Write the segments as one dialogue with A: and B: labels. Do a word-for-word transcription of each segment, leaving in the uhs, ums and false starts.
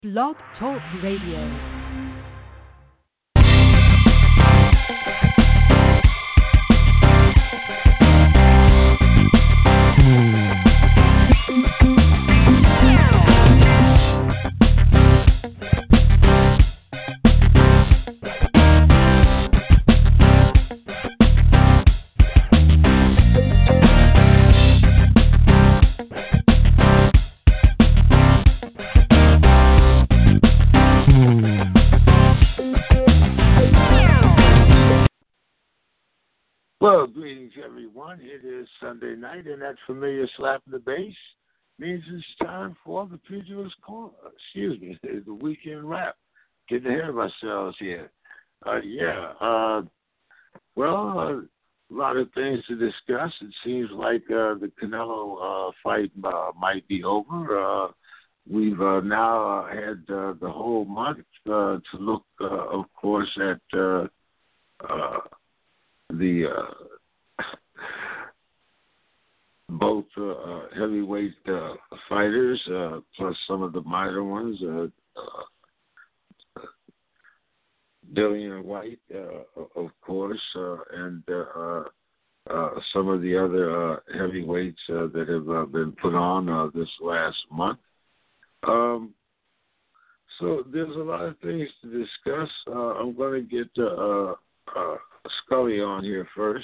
A: Blog Talk Radio.
B: Well, greetings, everyone. It is Sunday night, and that familiar slap in the bass means it's time for the Pugilist Call. Excuse me, it's the weekend wrap. Getting ahead of ourselves here. Uh, yeah, uh, well, uh, a lot of things to discuss. It seems like uh, the Canelo uh, fight uh, might be over. Uh, we've uh, now uh, had uh, the whole month uh, to look, uh, of course, at uh, uh, the uh, both uh, uh, heavyweight uh, fighters, uh, plus some of the minor ones, uh, uh, Dillian White, uh, of course, uh, and uh, uh, some of the other uh, heavyweights uh, that have uh, been put on uh, this last month. Um, so there's a lot of things to discuss. Uh, I'm going to get uh, uh, Scully on here first,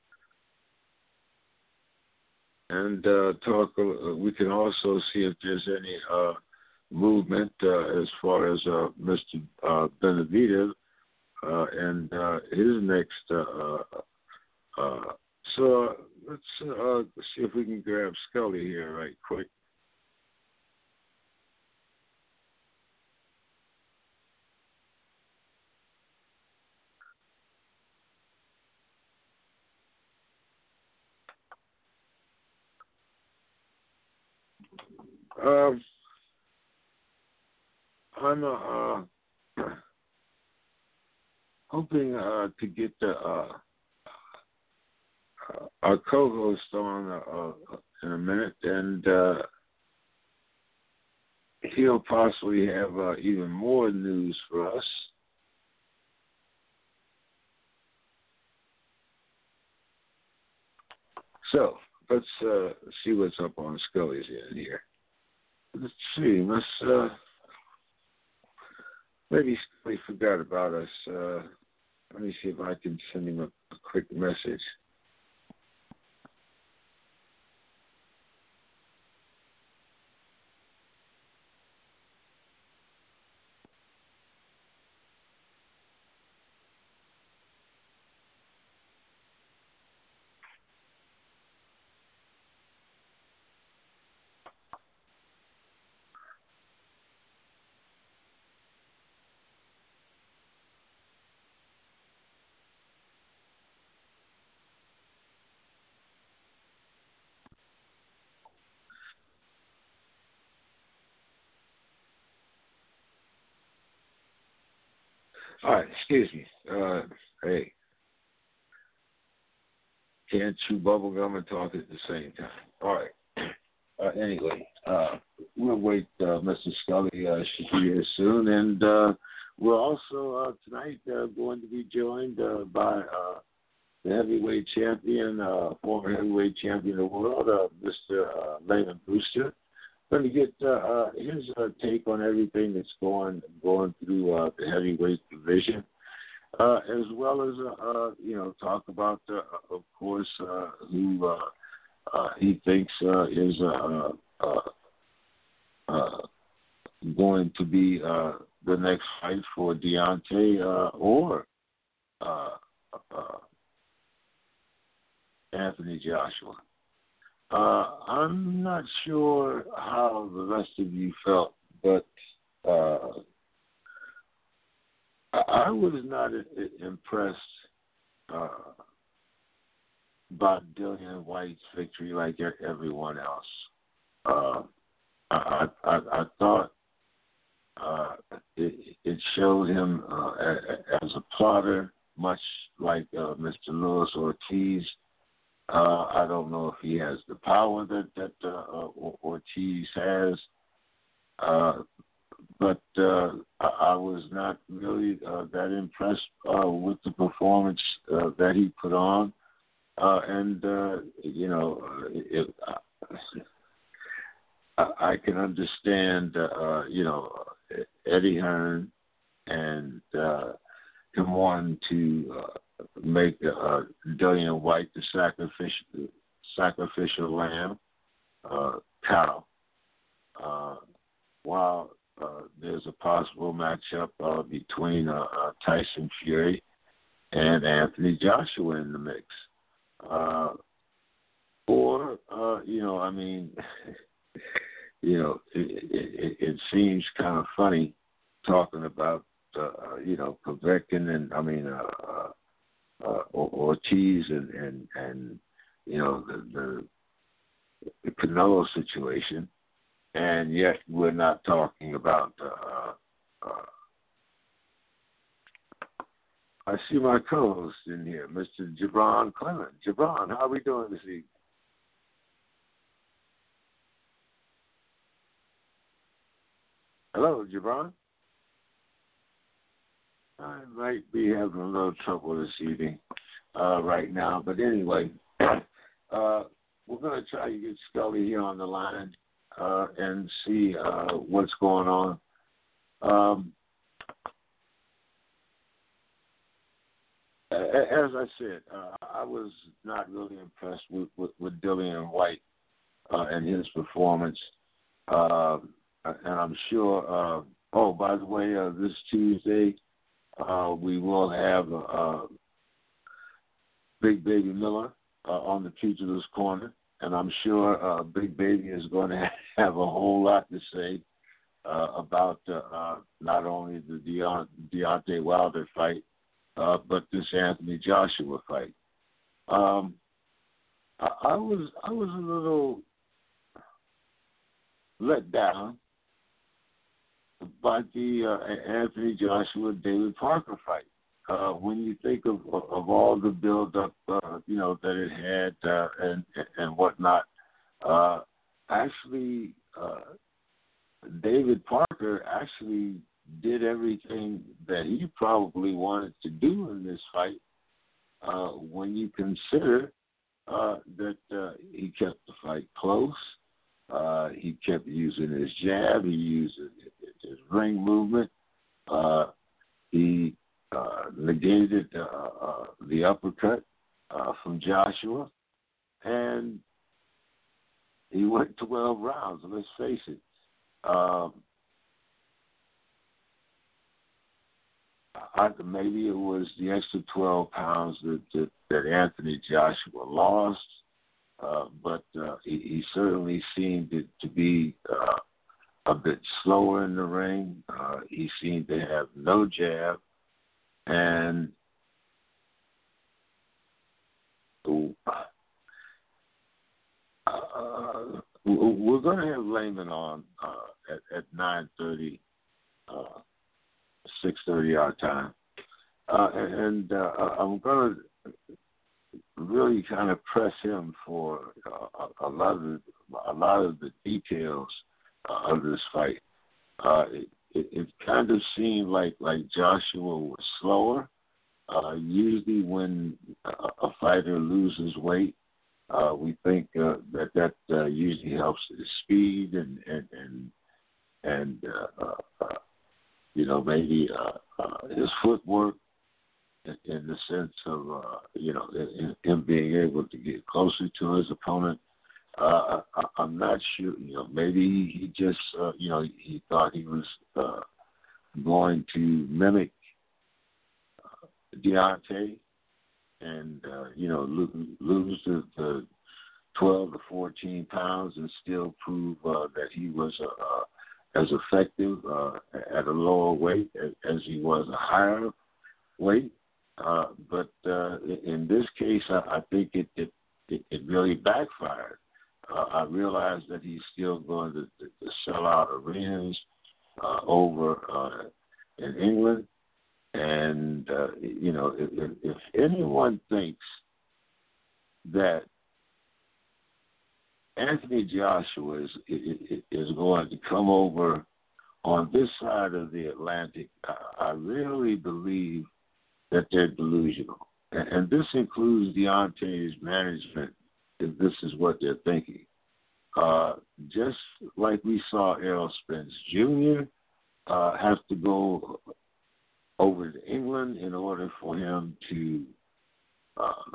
B: and uh, talk. Uh, we can also see if there's any uh, movement uh, as far as uh, Mister Uh, Benavidez uh, and uh, his next. Uh, uh, so uh, let's uh, see if we can grab Scully here right quick. Um, I'm uh, uh, hoping uh, to get the, uh, uh, our co-host on uh, in a minute, and uh, he'll possibly have uh, even more news for us. So let's uh, see what's up on Scully's end here. Let's see. Let's uh, maybe Scully forgot about us. Uh, let me see if I can send him a, a quick message. All right, excuse me. Uh, hey, can't chew bubble gum and talk at the same time. All right. Uh, anyway, uh, we'll wait. Uh, Mister Scully uh, should be here soon, and uh, we're also uh, tonight uh, going to be joined uh, by uh, the heavyweight champion, uh, former heavyweight champion of the world, uh, Mister Uh, Layman Brewster. Going to get uh, uh, his uh, take on everything that's going going through uh, the heavyweight division, uh, as well as uh, uh, you know talk about, uh, of course, uh, who uh, uh, he thinks uh, is uh, uh, uh, going to be uh, the next fight for Deontay uh, or uh, uh, Anthony Joshua. Uh, I'm not sure how the rest of you felt, but uh, I, I was not I- impressed uh, by Dillian White's victory like e- everyone else. Uh, I, I, I thought uh, it, it showed him uh, a- as a plotter, much like uh, Mister Luis Ortiz. Uh, I don't know if he has the power that that uh, Ortiz has, uh, but uh, I, I was not really uh, that impressed uh, with the performance uh, that he put on. Uh, and, uh, you know, uh, it, I, I can understand, uh, you know, Eddie Hearn and uh, him wanting to uh, make uh, Dillian White the sacrificial, sacrificial lamb, uh, cow. Uh, while uh, there's a possible matchup uh, between uh, uh, Tyson Fury and Anthony Joshua in the mix. Uh, or, uh, you know, I mean, you know, it, it, it seems kind of funny talking about, uh, you know, Povetkin and, I mean, uh, uh, Ortiz and, and, and, you know, the, the, the Canelo situation, and yet we're not talking about uh, uh, I see my co-host in here, Mister Jabron Clement. Jabron, how are we doing this evening? Hello, Jabron. I might be having a little trouble this evening uh, right now, but anyway, uh, we're going to try to get Scully here on the line uh, and see uh, what's going on. Um, As I said, uh, I was not really impressed with, with, with Dillian White uh, and his performance. Uh, and I'm sure, uh, oh, by the way, uh, this Tuesday, uh, we will have uh, Big Baby Miller uh, on the Pugilist Corner. And I'm sure uh, Big Baby is going to have a whole lot to say uh, about uh, uh, not only the Deont- Deontay Wilder fight, Uh, but this Anthony Joshua fight, um, I, I was I was a little let down by the uh, Anthony Joshua David Parker fight. Uh, when you think of of all the build up, uh, you know, that it had uh, and and whatnot, uh, actually uh, David Parker actually did everything that he probably wanted to do in this fight uh, when you consider uh, that uh, he kept the fight close. Uh, he kept using his jab. He used his ring movement. Uh, he uh, negated uh, uh, the uppercut uh, from Joshua. And he went twelve rounds, let's face it. Um, I, maybe it was the extra twelve pounds that, that, that Anthony Joshua lost, uh, but uh, he, he certainly seemed to, to be uh, a bit slower in the ring. Uh, he seemed to have no jab, and uh, we're going to have Layman on uh, at, at nine thirty. Uh, six thirty our time. Uh, and uh, I'm going to really kind of press him for uh, a, a lot of a lot of the details uh, of this fight. Uh, it, it, it kind of seemed like, like Joshua was slower. Uh, usually when a, a fighter loses weight, uh, we think uh, that that uh, usually helps his speed and and and, and uh, uh, you know, maybe uh, uh, his footwork in, in the sense of, uh, you know, in, him being able to get closer to his opponent. Uh, I, I'm not sure, you know, maybe he, he just, uh, you know, he thought he was uh, going to mimic uh, Deontay and, uh, you know, lo- lose the, the twelve to fourteen pounds and still prove uh, that he was a, a as effective uh, at a lower weight as, as he was a higher weight. Uh, but uh, in this case, I, I think it, it, it really backfired. Uh, I realized that he's still going to, to, to sell out arenas uh, over uh, in England. And, uh, you know, if, if anyone thinks that Anthony Joshua is, is going to come over on this side of the Atlantic, I, I really believe that they're delusional. And, and this includes Deontay's management, if this is what they're thinking. Uh, just like we saw Errol Spence Junior Uh, have to go over to England in order for him to uh,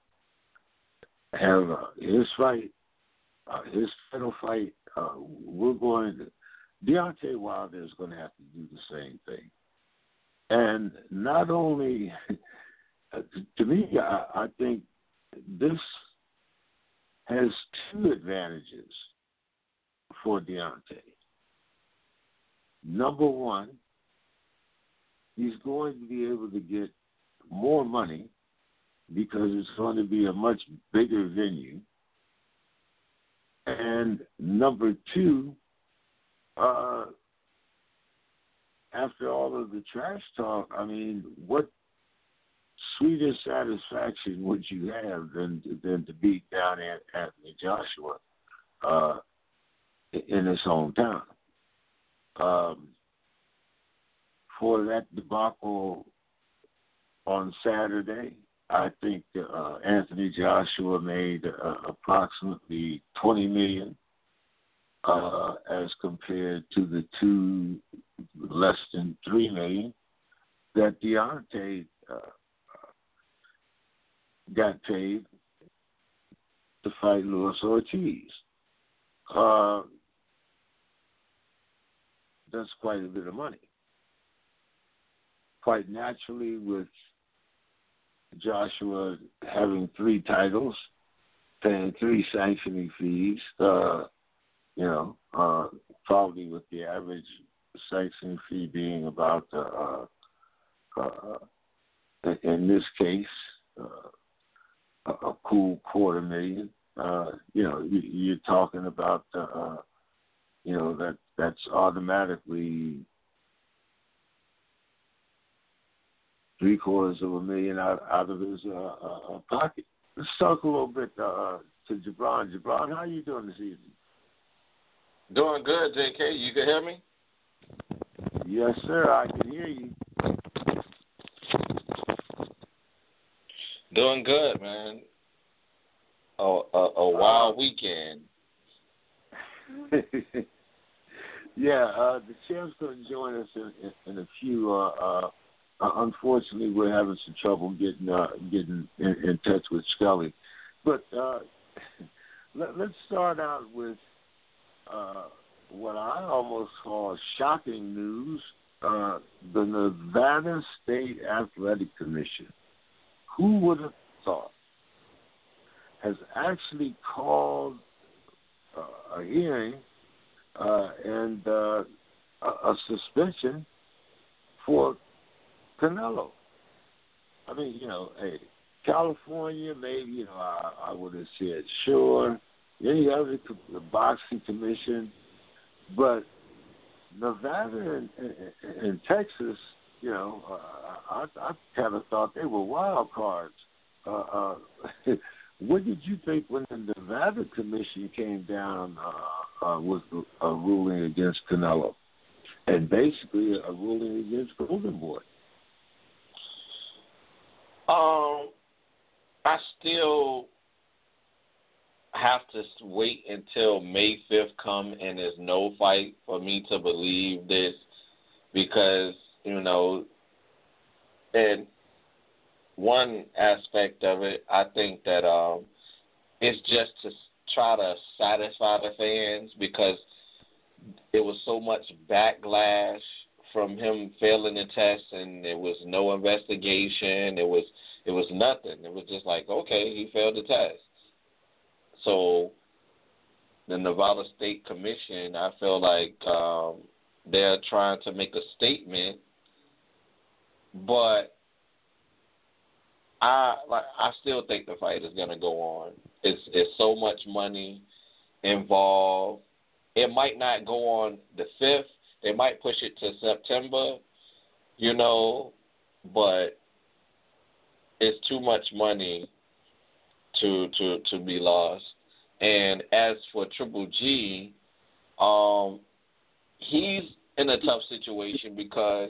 B: have uh, his fight, uh, his title fight. Uh, we're going to, Deontay Wilder is going to have to do the same thing. And not only, to me, I, I think this has two advantages for Deontay. Number one, he's going to be able to get more money because it's going to be a much bigger venue. And number two, uh, after all of the trash talk, I mean, what sweeter satisfaction would you have than than to beat down Anthony Joshua uh, in his hometown? Um, for that debacle on Saturday, I think uh, Anthony Joshua made uh, approximately twenty million dollars uh, as compared to the two less than three million dollars that Deontay uh, got paid to fight Luis Ortiz. Uh, that's quite a bit of money. Quite naturally, with Joshua having three titles, paying three sanctioning fees, uh, you know, uh, probably with the average sanctioning fee being about, uh, uh, in this case, uh, a, a cool quarter million. Uh, you know, you, you're talking about, uh, you know, that that's automatically three quarters of a million out, out of his uh, uh, pocket. Let's talk a little bit uh, to Jabron. Jabron, how you doing this evening?
C: Doing good, J K. You can hear me?
B: Yes, sir. I can hear you.
C: Doing good, man. A, a, a wild uh, weekend.
B: yeah, uh, the champ's going to join us in, in, in a few. Uh, uh, uh, unfortunately, we're having some trouble getting uh, getting in, in touch with Scully. But uh, let, let's start out with uh, what I almost call shocking news. Uh, the Nevada State Athletic Commission, who would have thought, has actually called uh, a hearing uh, and uh, a, a suspension for Canelo. I mean, you know, hey, California, maybe, you know, I, I would have said sure, any other the boxing commission, but Nevada and, and, and Texas, you know, uh, I, I kind of thought they were wild cards. Uh, uh, what did you think when the Nevada Commission came down uh, uh, with a ruling against Canelo and basically a ruling against Golden Boy?
C: Um, I still have to wait until May fifth come and there's no fight for me to believe this because, you know, and one aspect of it, I think that um, it's just to try to satisfy the fans because there was so much backlash from him failing the test and there was no investigation. It was it was nothing. It was just like, okay, he failed the test. So the Nevada State Commission, I feel like um, they're trying to make a statement, but I like I still think the fight is gonna go on. It's it's so much money involved. It might not go on the fifth. They might push it to September, you know, but it's too much money to to to be lost. And as for Triple G, um, he's in a tough situation because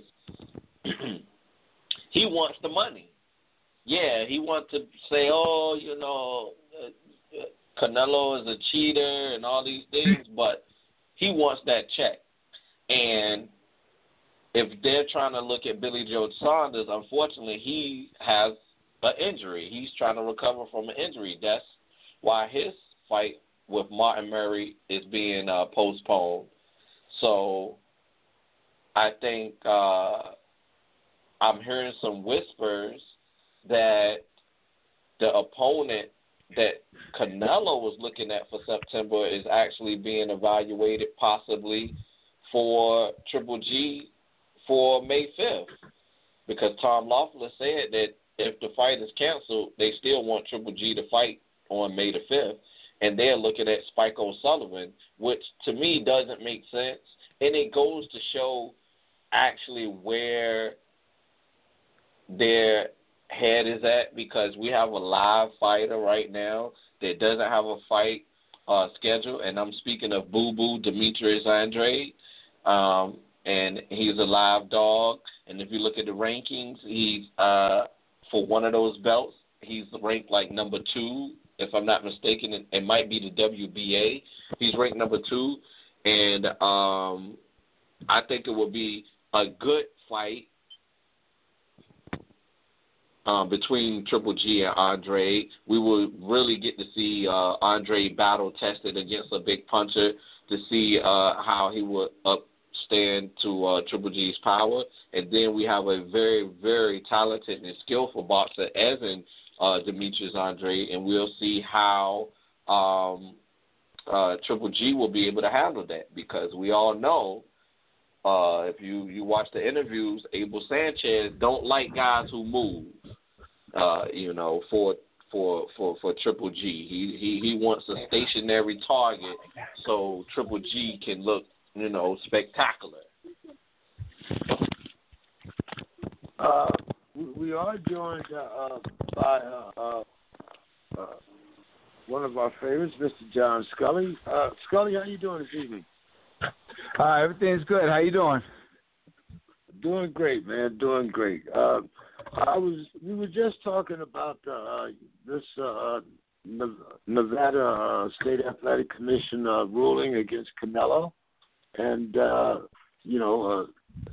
C: he wants the money. Yeah, he wants to say, oh, you know, uh, Canelo is a cheater and all these things, but he wants that check. And if they're trying to look at Billy Joe Saunders, unfortunately, he has an injury. He's trying to recover from an injury. That's why his fight with Martin Murray is being uh, postponed. So I think uh, I'm hearing some whispers that the opponent that Canelo was looking at for September is actually being evaluated possibly for Triple G for May fifth, because Tom Loeffler said that if the fight is canceled, they still want Triple G to fight on May the fifth, and they're looking at Spike O'Sullivan, which to me doesn't make sense, and it goes to show actually where their head is at, because we have a live fighter right now that doesn't have a fight uh, scheduled, and I'm speaking of Boo Boo Demetrius Andrade, um, and he's a live dog. And if you look at the rankings, he's uh, for one of those belts, he's ranked like number two, if I'm not mistaken. It, it might be the W B A. He's ranked number two, and um, I think it will be a good fight Um, between Triple G and Andre. We will really get to see uh, Andre battle tested against a big puncher to see uh, how he would upstand to uh, Triple G's power. And then we have a very, very talented and skillful boxer as in uh, Demetrius Andre, and we'll see how um, uh, Triple G will be able to handle that, because we all know uh, if you, you watch the interviews, Abel Sanchez don't like guys who move. Uh, you know, for for for for Triple G, he he he wants a stationary target so Triple G can look, you know, spectacular.
B: Uh, we, we are joined uh, by uh, uh, uh, one of our favorites, Mister John Scully. Uh, Scully, how you doing this evening?
D: Uh, everything's good. How you doing?
B: Doing great, man. Doing great. Uh, I was. We were just talking about uh, this uh, Nevada uh, State Athletic Commission uh, ruling against Canelo, and uh, you know, uh,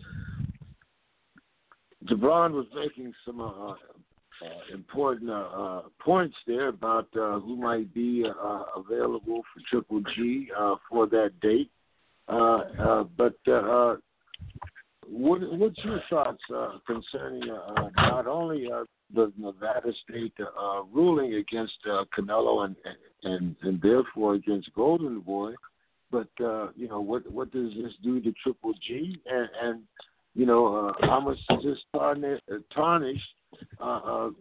B: Gibran was making some uh, uh, important uh, uh, points there about uh, who might be uh, available for Triple G uh, for that date, uh, uh, but. Uh, What, what's your thoughts uh, concerning uh, not only uh, the Nevada State uh, ruling against uh, Canelo and, and and therefore against Golden Boy, but uh, you know what what does this do to Triple G, and, and you know uh, how much does this tarnish, tarnish uh, uh,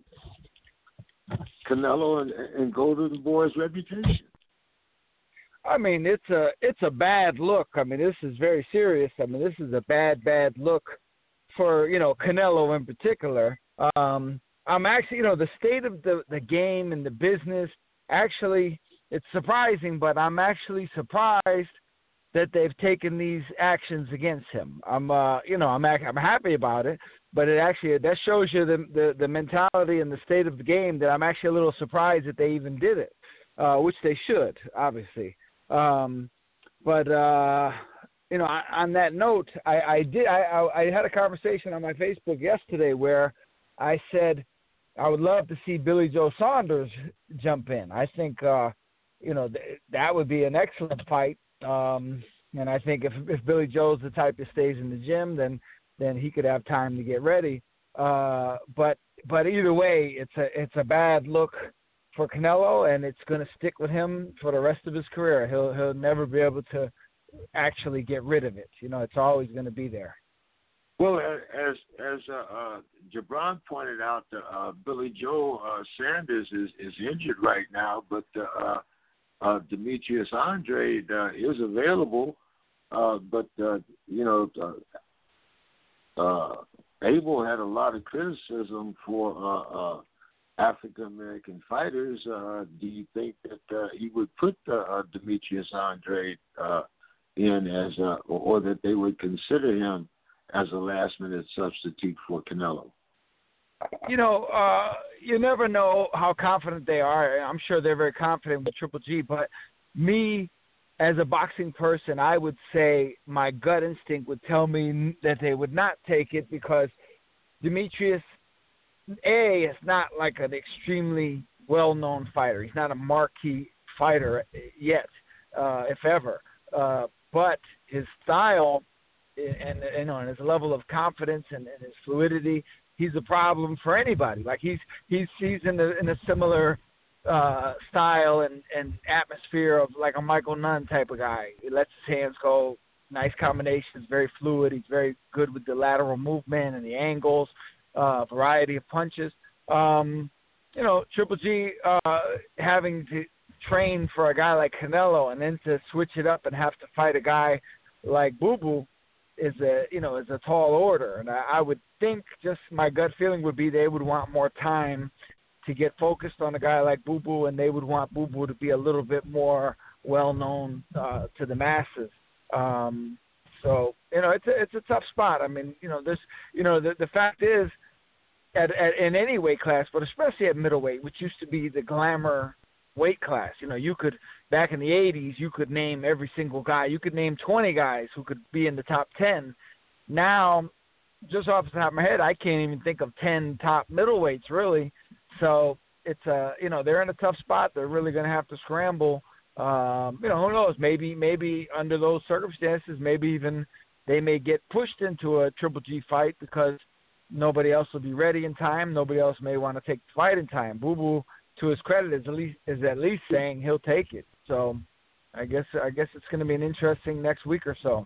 B: Canelo and, and Golden Boy's reputation?
D: I mean, it's a it's a bad look. I mean, this is very serious. I mean, this is a bad, bad look for, you know, Canelo in particular. Um, I'm actually, you know, the state of the, the game and the business, actually, it's surprising, but I'm actually surprised that they've taken these actions against him. I'm, uh, you know, I'm I'm happy about it, but it actually, that shows you the, the, the mentality and the state of the game, that I'm actually a little surprised that they even did it, uh, which they should, obviously. Um, but, uh, you know, on that note, I, I did, I, I had a conversation on my Facebook yesterday where I said I would love to see Billy Joe Saunders jump in. I think, uh, you know, th- that would be an excellent fight. Um, and I think if, if Billy Joe's the type that stays in the gym, then, then he could have time to get ready. Uh, but, but either way, it's a, it's a bad look for Canelo, and it's going to stick with him for the rest of his career. He'll he'll never be able to actually get rid of it. You know, it's always going to be there.
B: Well, as as uh, uh, Gibran pointed out, uh, Billy Joe uh, Sanders is, is injured right now, but uh, uh, Demetrius Andrade uh, is available. Uh, but uh, you know, uh, uh, Abel had a lot of criticism for uh, uh, African American fighters. Uh, do you think that uh, he would put uh, Demetrius Andrade uh, in as a, or that they would consider him as a last-minute substitute for Canelo?
D: You know, uh, you never know how confident they are. I'm sure they're very confident with Triple G, but me, as a boxing person, I would say my gut instinct would tell me that they would not take it because Demetrius, A, is not like an extremely well-known fighter. He's not a marquee fighter yet, uh, if ever. Uh, but his style and, and, you know, and his level of confidence and, and his fluidity, he's a problem for anybody. Like he's he's he's in a in a similar uh, style and, and atmosphere of like a Michael Nunn type of guy. He lets his hands go, nice combinations, very fluid. He's very good with the lateral movement and the angles, uh, variety of punches. Um, you know, Triple G uh, having to train for a guy like Canelo and then to switch it up and have to fight a guy like Boo Boo is a you know is a tall order, and I, I would think just my gut feeling would be they would want more time to get focused on a guy like Boo Boo, and they would want Boo Boo to be a little bit more well known uh, to the masses. Um, so you know it's a, it's a tough spot. I mean you know this you know the the fact is at, at in any weight class, but especially at middleweight, which used to be the glamour weight class. You know, you could, back in the eighties, you could name every single guy. You could name twenty guys who could be in the top ten. Now, just off the top of my head, I can't even think of ten top middleweights, really. So, it's, uh, you know, they're in a tough spot. They're really going to have to scramble. Um, you know, who knows? Maybe, maybe under those circumstances, maybe even they may get pushed into a Triple G fight because nobody else will be ready in time. Nobody else may want to take the fight in time. Boo Boo, to his credit, is at least is at least saying he'll take it. So, I guess I guess it's going to be an interesting next week or so.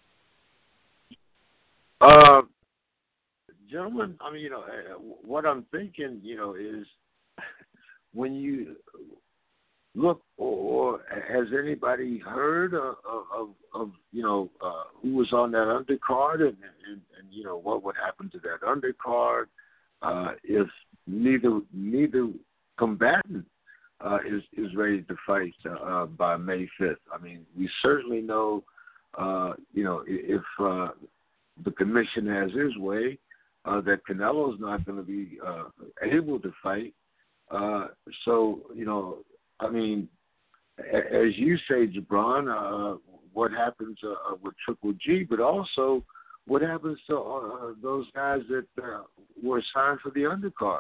B: Uh, gentlemen, I mean, you know, what I'm thinking, you know, is when you look, or, or has anybody heard of, of, of you know, uh, who was on that undercard, and, and, and you know what would happen to that undercard uh, if neither neither combatant uh, is is ready to fight uh, by May fifth. I mean, we certainly know, uh, you know, if uh, the commission has his way, uh, that Canelo's not going to be uh, able to fight. Uh, so, you know, I mean, as you say, Gibran, uh, what happens uh, with Triple G, but also what happens to uh, those guys that uh, were signed for the undercard?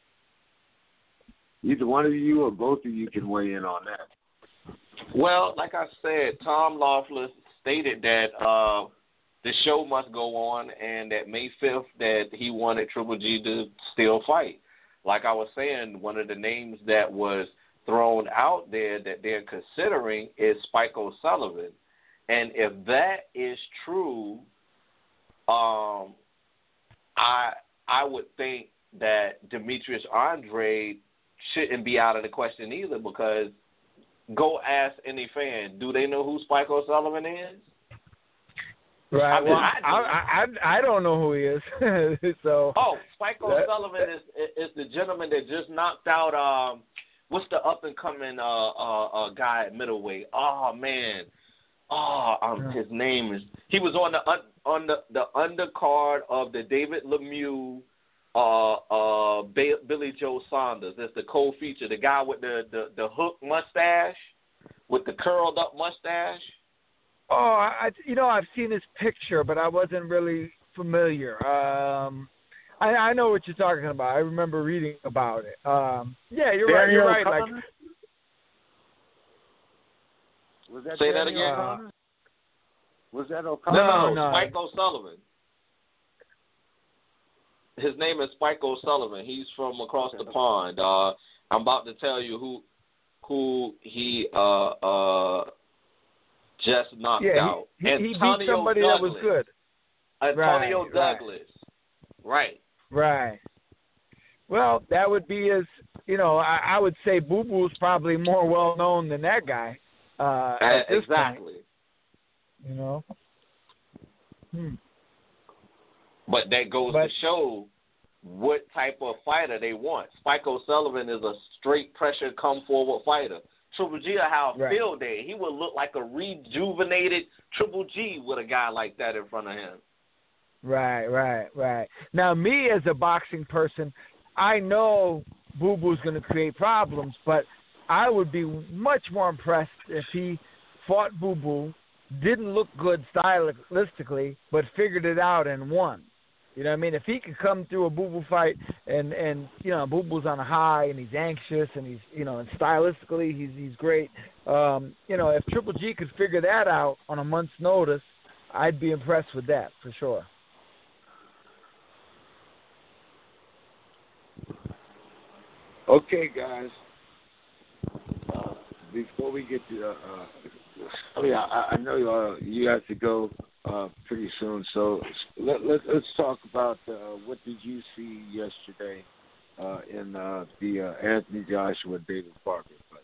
B: Either one of you or both of you can weigh in on that.
C: Well, like I said, Tom Loeffler stated that uh, the show must go on, and that May fifth that he wanted Triple G to still fight. Like I was saying, one of the names that was thrown out there that they're considering is Spike O'Sullivan. And if that is true, um, I I would think that Demetrius Andrade shouldn't be out of the question either, because go ask any fan, do they know who Spike O'Sullivan is?
D: Right.
C: I mean,
D: well,
C: I,
D: I, I I don't know who he is. So.
C: Oh, Spike
D: that,
C: O'Sullivan
D: that,
C: is is the gentleman that just knocked out um, what's the up and coming uh, uh uh guy at middleweight? Oh man, oh um his name is he was on the on the the undercard of the David Lemieux. Uh, uh, Billy Joe Saunders. That's the co-feature. The guy with the, the, the hook mustache, with the curled up mustache.
D: Oh, I, you know, I've seen his picture, but I wasn't really familiar. Um, I, I know what you're talking about. I remember reading about it. Um, yeah, you're right. You're right. Like,
B: was that
C: say
B: Danny
C: that again?
B: O'Connor? Was that O'Connor?
C: No, no,
D: no.
C: Spike O'Sullivan. His name is Spike O'Sullivan. He's from across the pond. Uh, I'm about to tell you who who he uh, uh, just knocked
D: yeah,
C: out.
D: He, he, he
C: Antonio
D: beat somebody
C: Douglas.
D: that was good.
C: Antonio
D: right,
C: Douglas. Right.
D: Right. Well, that would be as, you know, I, I would say Boo Boo's probably more well known than that guy. Uh, at this
C: exactly.
D: Point, you know. Hmm.
C: But that goes
D: but,
C: to show what type of fighter they want. Spike O'Sullivan is a straight pressure, come forward fighter. Triple G or how
D: Right.
C: Phil did. He would look like a rejuvenated Triple G with a guy like that in front of him.
D: Right, right, right. Now, me as a boxing person, I know Boo Boo's going to create problems, but I would be much more impressed if he fought Boo Boo, didn't look good stylistically, but figured it out and won. You know what I mean? If he could come through a Boo Boo fight and, and you know, Boo Boo's on a high and he's anxious and he's, you know, and stylistically he's he's great. Um, you know, if Triple G could figure that out on a month's notice, I'd be impressed with that for sure.
B: Okay, guys. Uh, before we get to, uh, uh, I mean, I, I know uh, you have to go uh, pretty soon, so let, let, let's talk about uh, what did you see yesterday uh, in uh, the uh, Anthony Joshua David Parker fight?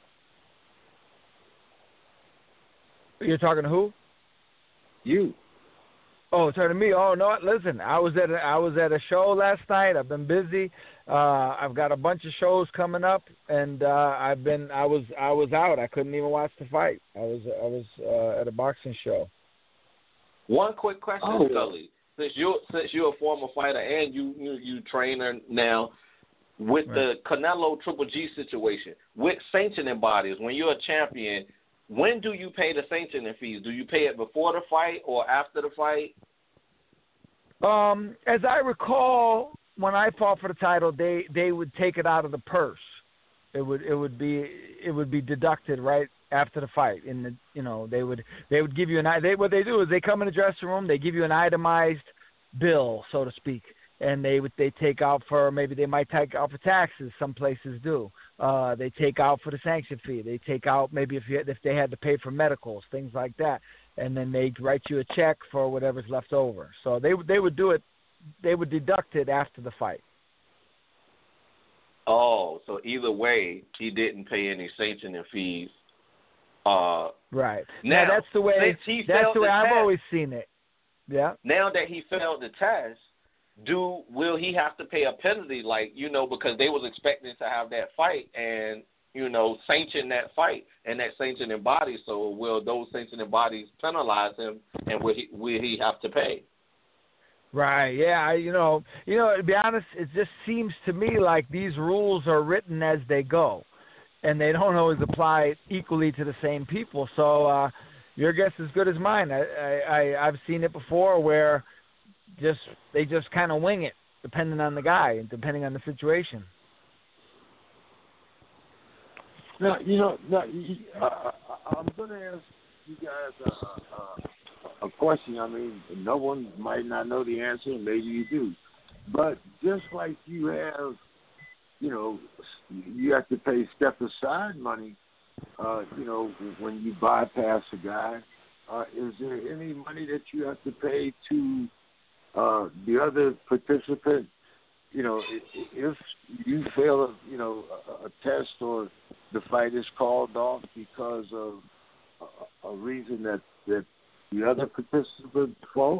D: You're talking to who?
B: You.
D: Oh, talking to me. Oh no, listen. I was at a, I was at a show last night. I've been busy. Uh, I've got a bunch of shows coming up, and uh, I've been I was I was out. I couldn't even watch the fight. I was I was uh, at a boxing show.
C: One quick question,
B: Oh.
C: Scully. Since you since you're a former fighter and you you, you trainer now, with
D: Right.
C: the Canelo Triple G situation, with sanctioning bodies, when you're a champion, when do you pay the sanctioning fees? Do you pay it before the fight or after the fight?
D: Um, as I recall, when I fought for the title, they, they would take it out of the purse. It would it would be it would be deducted right after the fight. In the you know they would they would give you an they what they do is they come in the dressing room, they give you an itemized bill, so to speak, and they would they take out for maybe they might take out for taxes. Some places do. Uh, they take out for the sanction fee. They take out maybe if you if they had to pay for medicals, things like that, and then they write you a check for whatever's left over. So they they would do it. They would deduct it after the fight.
C: Oh, so either way, he didn't pay any sanctioning fees. Uh,
D: Right.
C: now,
D: Now that's the way
C: since he
D: that's
C: failed
D: the way
C: the
D: I've
C: test,
D: always seen it. Yeah.
C: now that he failed the test, do will he have to pay a penalty? Like you know, because they was expecting to have that fight and you know sanction that fight and that sanctioning body. So will those sanctioning bodies penalize him, and will he will he have to pay?
D: Right. Yeah. I, you know. You know. To be honest, it just seems to me like these rules are written as they go, and they don't always apply equally to the same people. So uh, your guess is as good as mine. I, I, I I've seen it before where just they just kind of wing it, depending on the guy and depending on the situation.
B: Now, you know, now, you- uh, I'm going to ask you guys uh, uh, a question. I mean, no one might not know the answer, and maybe you do. But just like you have, you know, you have to pay step-aside money, uh, you know, when you bypass a guy, uh, is there any money that you have to pay to uh, the other participant? You know, i- if you fail, a, you know, a, a test or the fight is called off because of a, a reason that, that the other participant fault?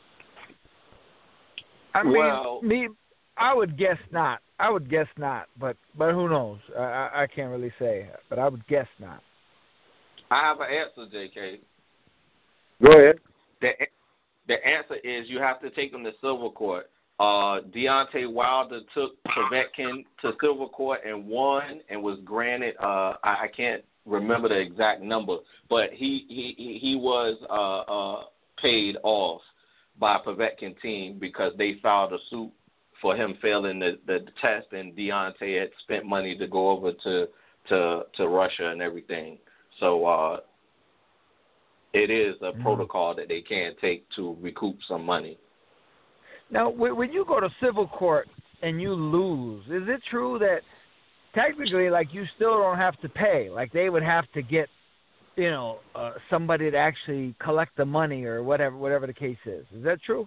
D: I mean,
C: Well-
D: me, I would guess not. I would guess not, but but who knows? I, I, I can't really say, but I would guess not.
C: I have an answer, J K.
B: Go ahead.
C: The the answer is you have to take them to civil court. Uh, Deontay Wilder took Povetkin to civil court and won and was granted. Uh, I, I can't remember the exact number, but he he he was uh, uh, paid off by Povetkin team because they filed a suit for him failing the, the test, and Deontay had spent money to go over to to, to Russia and everything. So uh, it is a mm-hmm. protocol that they can take to recoup some money.
D: Now, when you go to civil court and you lose, is it true that technically, like, you still don't have to pay? Like, they would have to get, you know, uh, somebody to actually collect the money or whatever, whatever the case is. Is that true?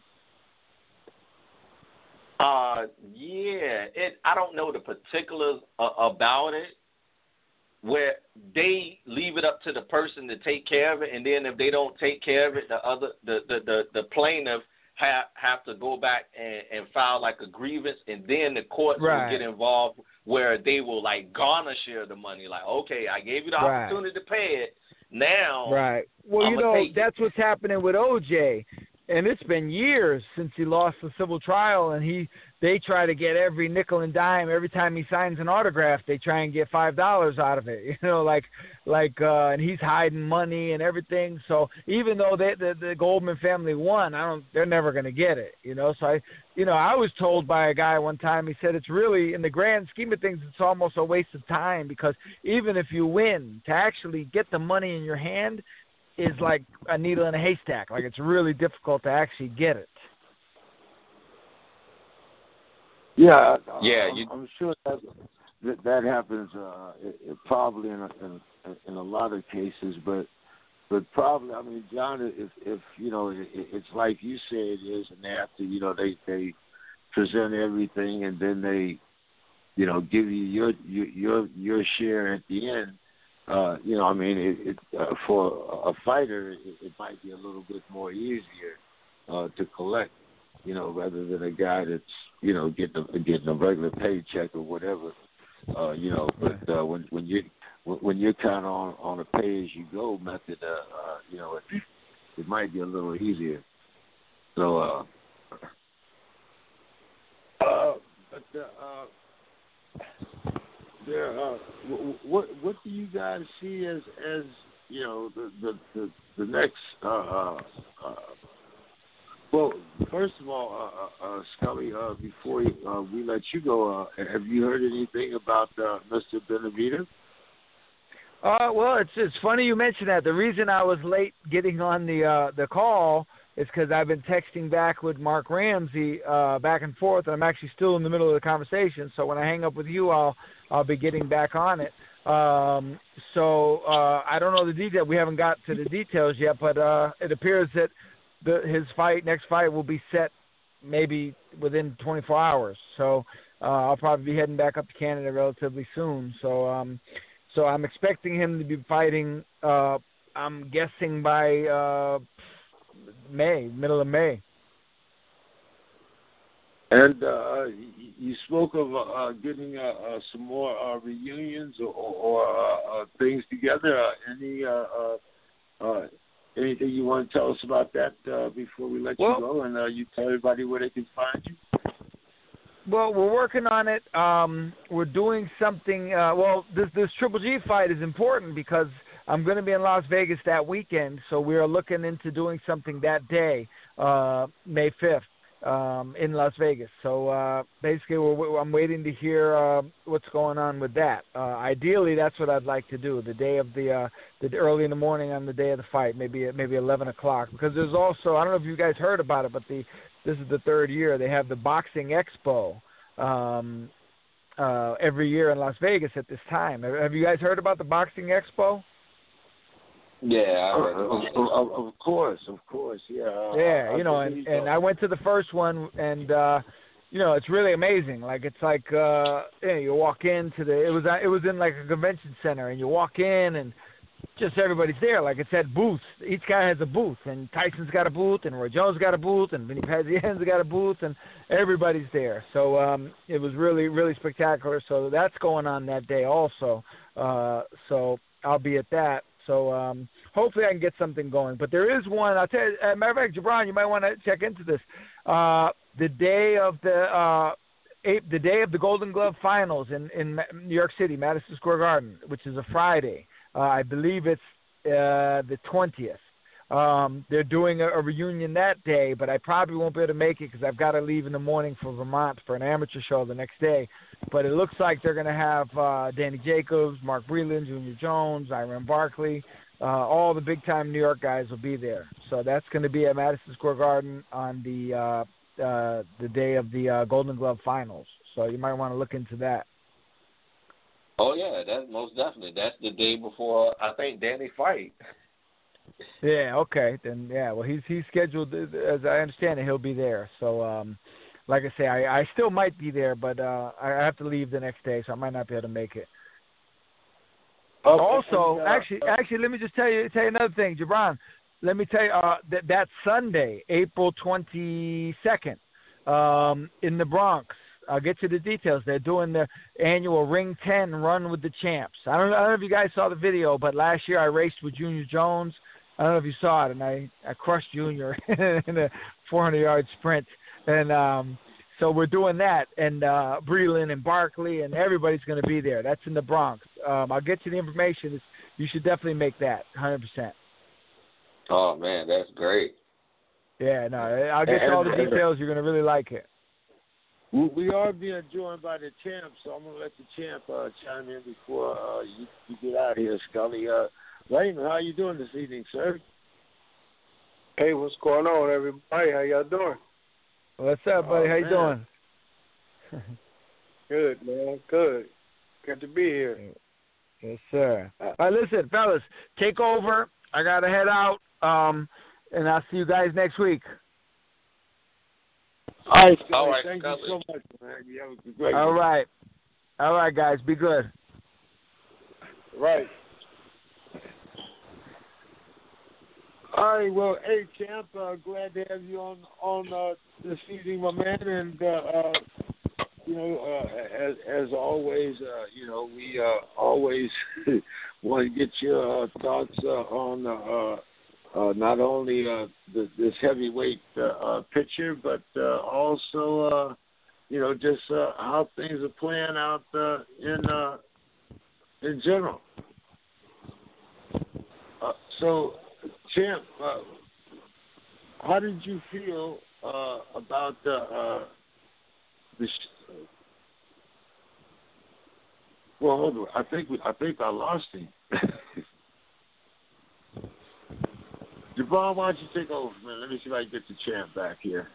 C: Uh, yeah. It. I don't know the particulars uh, about it, where they leave it up to the person to take care of it, and then if they don't take care of it, the other, the the the, the plaintiff have have to go back and, and file like a grievance, and then the courts
D: Right.
C: will get involved where they will like garnish the money. Like, okay, I gave you the
D: Right.
C: opportunity to pay it. Now,
D: Right. Well,
C: I'm
D: you
C: gonna
D: know,
C: take it.
D: that's what's happening with O J. And it's been years since he lost the civil trial, and he they try to get every nickel and dime every time he signs an autograph. They try and get five dollars out of it, you know, like like, uh, and he's hiding money and everything. So even though they, the the Goldman family won, I don't, they're never going to get it, you know. So I, you know, I was told by a guy one time. He said it's really, in the grand scheme of things, it's almost a waste of time, because even if you win, to actually get the money in your hand is like a needle in a haystack. Like, it's really difficult to actually get it.
B: Yeah,
C: Yeah,
B: I'm,
C: you-
B: I'm sure that that, that happens uh, it, it probably in a, in, in a lot of cases, but but probably, I mean, John, if if you know, it, it's like you say it is, and they have to, you know, they they present everything, and then they, you know, give you your your your, your share at the end. Uh, you know, I mean, it, it, uh, for a fighter, it, it might be a little bit more easier uh, to collect, you know, rather than a guy that's, you know, getting a, getting a regular paycheck or whatever, uh, you know. But uh, when when you when you're kind of on, on a pay-as-you-go method, uh, uh, you know, it, it might be a little easier. So, uh, uh, but uh, there, uh, what what do you guys see as as you know the the the, the next? Uh, uh, uh, well, first of all, uh, uh, Scully, uh, before uh, we let you go, uh, have you heard anything about uh, Mister Benavidez?
D: Uh, well, it's it's funny you mentioned that. The reason I was late getting on the uh, the call is because I've been texting back with Mark Ramsey uh, back and forth, and I'm actually still in the middle of the conversation. So when I hang up with you, I'll I'll be getting back on it. Um, so uh, I don't know the detail. We haven't got to the details yet, but uh, it appears that the, his fight, next fight, will be set maybe within twenty-four hours. So uh, I'll probably be heading back up to Canada relatively soon. So. Um, So I'm expecting him to be fighting, uh, I'm guessing by uh, May, middle of May.
B: And uh, you, you spoke of uh, getting uh, uh, some more uh, reunions or, or uh, uh, things together. Uh, any uh, uh, uh, anything you want to tell us about that uh, before we let
D: well,
B: you go, and uh, you tell everybody where they can find you?
D: Well, we're working on it. Um, we're doing something. Uh, well, this this Triple G fight is important because I'm going to be in Las Vegas that weekend, so we are looking into doing something that day, uh, May fifth, um, in Las Vegas. So uh, basically, we're, I'm waiting to hear uh, what's going on with that. Uh, ideally, that's what I'd like to do. The day of the, uh, the early in the morning on the day of the fight, maybe maybe eleven o'clock. Because there's also, I don't know if you guys heard about it, but the this is the third year. They have the Boxing Expo um, uh, every year in Las Vegas at this time. Have you guys heard about the Boxing Expo?
C: Yeah, I
B: Uh,
C: heard
B: of,
C: about
B: of, of course, of course, yeah.
D: Yeah,
B: I,
D: you know, and, and I went to the first one, and uh, you know, it's really amazing. Like, it's like uh, you know, you walk into the it was it was in like a convention center, and you walk in and just everybody's there. Like, it said booths. Each guy has a booth, and Tyson's got a booth, and Roy Jones got a booth, and Vinny Pazienza got a booth, and everybody's there. So um, it was really, really spectacular. So that's going on that day also. Uh, so I'll be at that. So um, hopefully I can get something going. But there is one. I'll tell you, as a matter of fact, Jabron, you might want to check into this. Uh, the day of the uh, eight, the day of the Golden Glove Finals in, in New York City, Madison Square Garden, which is a Friday. Uh, I believe it's uh, the twentieth. Um, they're doing a, a reunion that day, but I probably won't be able to make it because I've got to leave in the morning for Vermont for an amateur show the next day. But it looks like they're going to have uh, Danny Jacobs, Mark Breland, Junior Jones, Iran Barkley, uh, all the big-time New York guys will be there. So that's going to be at Madison Square Garden on the uh, uh, the day of the uh, Golden Glove Finals. So you might want to look into that.
C: Oh yeah, that's most definitely. That's the day before I think Danny fight.
D: Yeah. Okay. Then yeah. Well, he's he's scheduled, as I understand it, he'll be there. So, um, like I say, I, I still might be there, but uh, I have to leave the next day, so I might not be able to make it.
B: Okay.
D: Also,
B: And, uh,
D: actually,
B: uh,
D: actually, let me just tell you tell you another thing, Jabron. let me tell you, uh, that that's Sunday, April twenty-second, um, in the Bronx. I'll get you the details. They're doing the annual Ring ten Run with the Champs. I don't, I don't know if you guys saw the video, but last year I raced with Junior Jones. I don't know if you saw it, and I, I crushed Junior in a four hundred yard sprint. And um, so we're doing that, and uh, Breland and Barkley, and everybody's going to be there. That's in the Bronx. Um, I'll get you the information. It's, you should definitely make that, one hundred percent.
C: Oh, man, that's great.
D: Yeah, no, I'll get you all the details. You're going to really like it.
B: We are being joined by the champ, so I'm going to let the champ uh, chime in before uh, you, you get out of here, Scully. Uh, Raymond, how you doing this evening, sir?
E: Hey, what's going on, everybody? How y'all doing?
D: What's up, buddy?
B: Oh,
D: how you
B: man.
D: doing?
E: Good, man. Good. Good to be here.
D: Yes, sir. All right, listen, fellas, take over. I got to head out, um, and I'll see you guys next week.
B: All right, Scully.
C: All right,
B: Thank
C: Scully.
B: you so much, man. You have a great
D: All
B: one.
D: right. All right, guys. Be good.
E: Right.
B: All right, well, hey, champ, uh, glad to have you on on uh, this evening, my man. And, uh, uh, you know, uh, as, as always, uh, you know, we uh, always want to get your uh, thoughts uh, on uh, uh, not only uh, the, this heavyweight uh, uh, picture, but uh, also, uh, you know, just uh, how things are playing out uh, in uh, in general. Uh, so, Champ, uh, how did you feel uh, about the uh, the? Sh- well, hold on. I think we, I think I lost him. Javon, why don't you take over, man? Let me see if I can get the champ back here.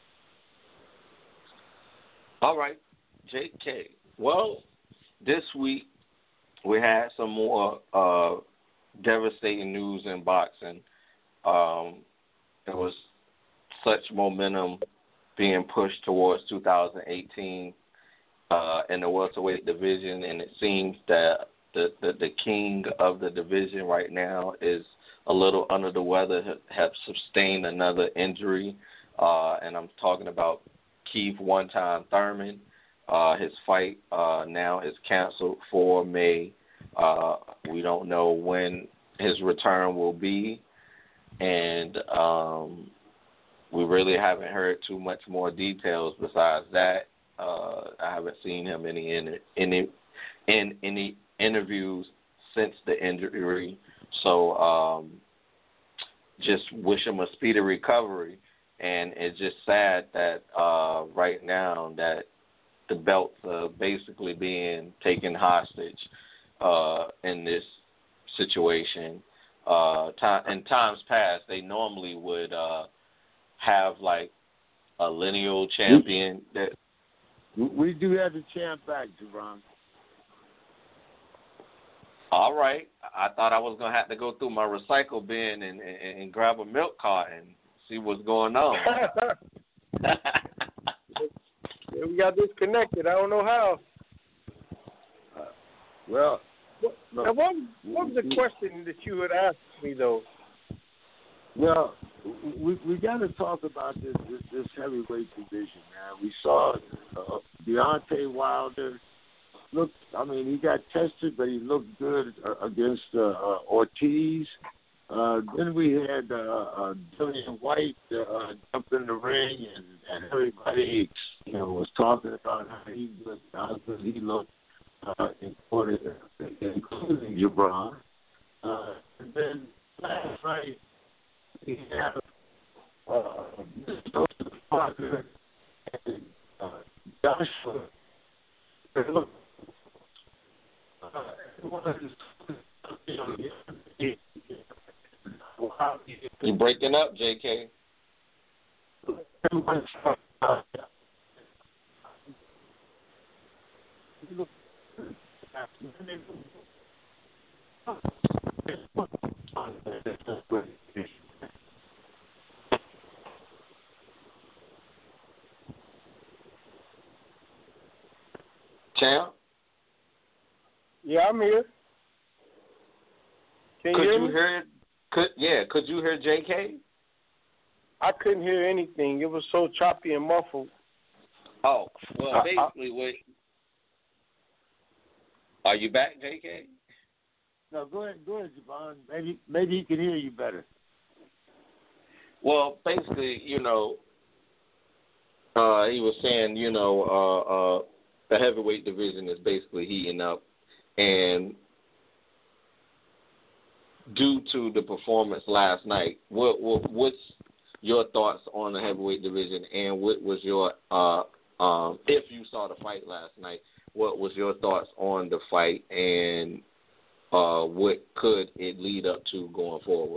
C: All right, J K. Well, this week we had some more uh, devastating news in boxing. Um, there was such momentum being pushed towards two thousand eighteen uh, in the welterweight division, and it seems that the, the, the king of the division right now is a little under the weather, have sustained another injury, uh, and I'm talking about Keith One Time Thurman. Uh, his fight uh, now is canceled for May. Uh, we don't know when his return will be, and um, we really haven't heard too much more details besides that. Uh, I haven't seen him any in any in any interviews since the injury, so um, just wish him a speedy recovery. And it's just sad that uh, right now that the belts are basically being taken hostage uh, in this situation. Uh, time, in times past, they normally would uh, have like a lineal champion. That
B: We do have the champ back, Javon.
C: all right, I thought I was gonna have to go through my recycle bin and, and, and grab a milk carton, see what's going on.
E: Yeah, we got disconnected. I don't know how.
B: Uh, well,
E: What,
B: no.
E: now, what, what was the question that you had asked me, though?
B: Well, we we got to talk about this, this this heavyweight division, man. We saw uh, Deontay Wilder look. I mean, he got tested, but he looked good uh, against uh, uh, Ortiz. Uh, then we had uh, uh, Dillian White uh, jump in the ring, and, and everybody, you know, was talking about how he looked, how good he looked, uh, including, including Gibran. Uh, and then last night we have uh, Joseph Parker and uh, Joshua. Look, uh, everyone is, you know,
C: You breaking up, J K? Champ?
E: Yeah, I'm here. Can you
C: Could
E: hear
C: you
E: me?
C: hear Could yeah? Could you hear J K?
E: I couldn't hear anything. It was so choppy and muffled.
C: Oh, well,
E: I,
C: basically, what? Are you back, J K?
B: No, go ahead, go ahead, Javon. Maybe maybe he can hear you better.
C: Well, basically, you know, uh, he was saying, you know, uh, uh, the heavyweight division is basically heating up, and due to the performance last night, what, what what's your thoughts on the heavyweight division, and what was your uh, um, if you saw the fight last night, what was your thoughts on the fight, and uh, what could it lead up to going forward?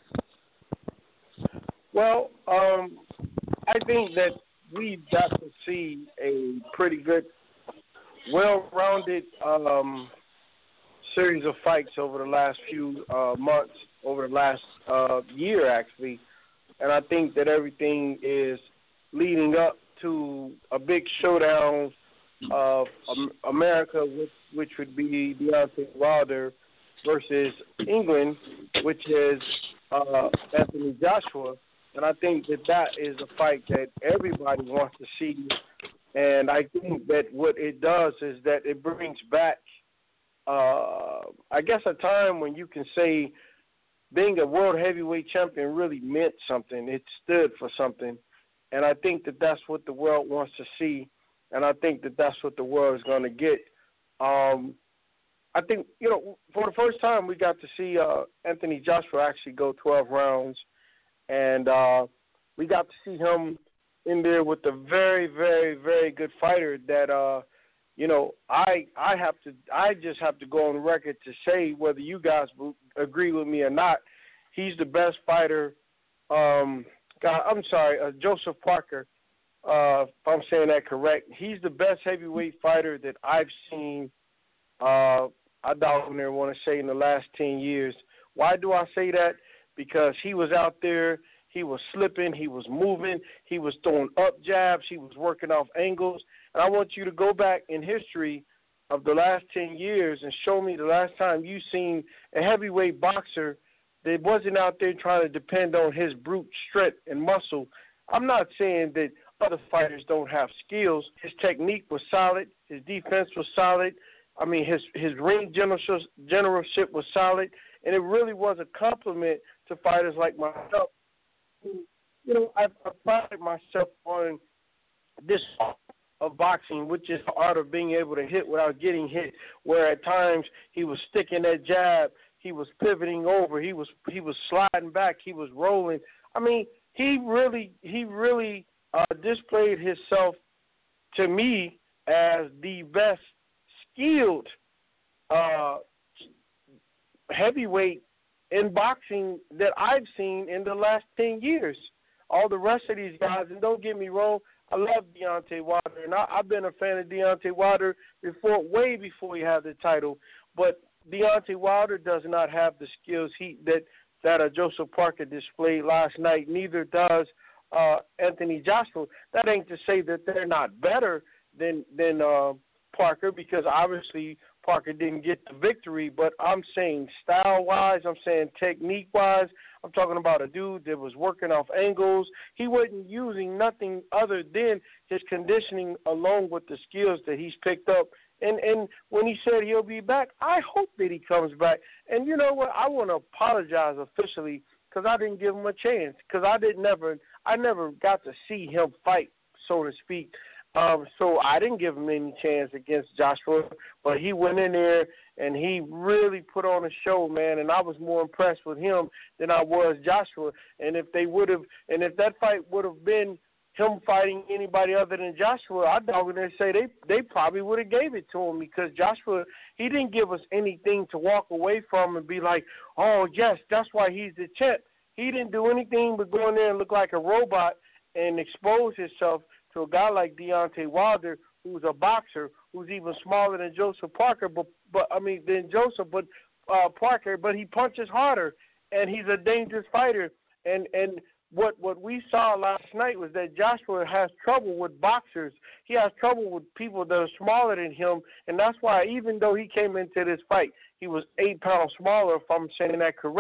E: Well, um, I think that we got to see a pretty good, well-rounded um, series of fights over the last few uh, months, over the last uh, year, actually. And I think that everything is leading up to a big showdown of um, America, which, which would be Deontay Wilder versus England, which is uh, Anthony Joshua. And I think that that is a fight that everybody wants to see. And I think that what it does is that it brings back, uh, I guess, a time when you can say being a world heavyweight champion really meant something. It stood for something. And I think that that's what the world wants to see. And I think that that's what the world is going to get. Um, I think, you know, for the first time we got to see uh, Anthony Joshua actually go twelve rounds. And uh, we got to see him in there with a very, very, very good fighter that, uh, you know, I I have to I just have to go on record to say, whether you guys agree with me or not, he's the best fighter. Um, God, I'm sorry, uh, Joseph Parker, uh, if I'm saying that correct. He's the best heavyweight fighter that I've seen, uh, I don't even want to say, in the last ten years. Why do I say that? Because he was out there, he was slipping, he was moving, he was throwing up jabs, he was working off angles. And I want you to go back in history of the last ten years and show me the last time you seen a heavyweight boxer that wasn't out there trying to depend on his brute strength and muscle. I'm not saying that other fighters don't have skills. His technique was solid. His defense was solid. I mean, his, his ring generalship was solid. And it really was a compliment to fighters like myself. You know, I, I pride myself on this art of boxing, which is the art of being able to hit without getting hit, where at times he was sticking that jab, he was pivoting over, he was he was sliding back, he was rolling. I mean, he really, he really uh, displayed himself to me as the best skilled uh heavyweight in boxing that I've seen in the last ten years. All the rest of these guys, and don't get me wrong, I love Deontay Wilder, and I, I've been a fan of Deontay Wilder before, way before he had the title. But Deontay Wilder does not have the skills he that that uh, Joseph Parker displayed last night. Neither does uh, Anthony Joshua. That ain't to say that they're not better than than uh, Parker, because obviously Parker didn't get the victory, but I'm saying style-wise, I'm saying technique-wise, I'm talking about a dude that was working off angles. He wasn't using nothing other than his conditioning along with the skills that he's picked up. And and when he said he'll be back, I hope that he comes back. And you know what? I want to apologize officially because I didn't give him a chance, because I didn't never I never got to see him fight, so to speak. Um, so I didn't give him any chance against Joshua, but he went in there and he really put on a show, man. And I was more impressed with him than I was Joshua. And if they would have, and if that fight would have been him fighting anybody other than Joshua, I'd dog in there and say they they probably would have gave it to him, because Joshua, he didn't give us anything to walk away from and be like, oh yes, that's why he's the champ. He didn't do anything but go in there and look like a robot and expose himself to a guy like Deontay Wilder, who's a boxer, who's even smaller than Joseph Parker, but but I mean than Joseph, but uh, Parker, but he punches harder, and he's a dangerous fighter. And and what what we saw last night was that Joshua has trouble with boxers. He has trouble with people that are smaller than him, and that's why even though he came into this fight, he was eight pounds smaller, if I'm saying that correct,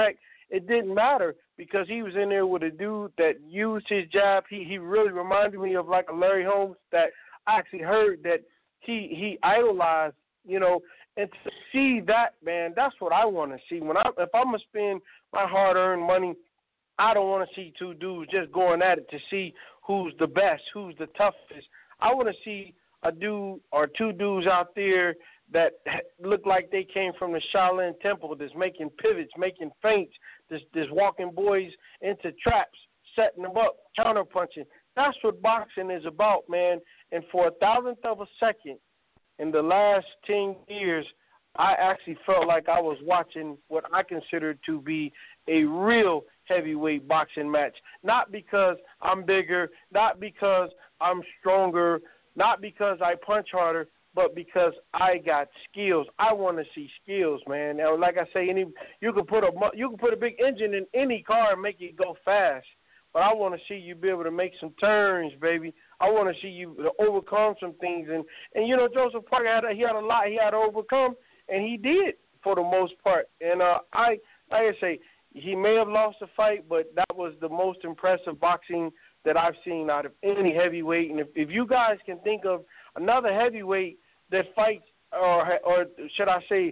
E: it didn't matter because he was in there with a dude that used his jab. He he really reminded me of like a Larry Holmes that I actually heard that he he idolized, you know, and to see that, man, that's what I want to see. When I if I'm gonna spend my hard-earned money, I don't want to see two dudes just going at it to see who's the best, who's the toughest. I want to see a dude or two dudes out there that look like they came from the Shaolin Temple, that's making pivots, making feints, that's, that's walking boys into traps, setting them up, counter-punching. That's what boxing is about, man. And for a thousandth of a second in the last ten years, I actually felt like I was watching what I considered to be a real heavyweight boxing match. Not because I'm bigger, not because I'm stronger, not because I punch harder, but because I got skills. I want to see skills, man. Now, like I say, any you can put a you can put a big engine in any car and make it go fast. But I want to see you be able to make some turns, baby. I want to see you overcome some things. And, and you know, Joseph Parker, had a, he had a lot he had to overcome, and he did for the most part. And uh, I, like I say, he may have lost the fight, but that was the most impressive boxing that I've seen out of any heavyweight. And if, if you guys can think of another heavyweight that fights, or or should I say,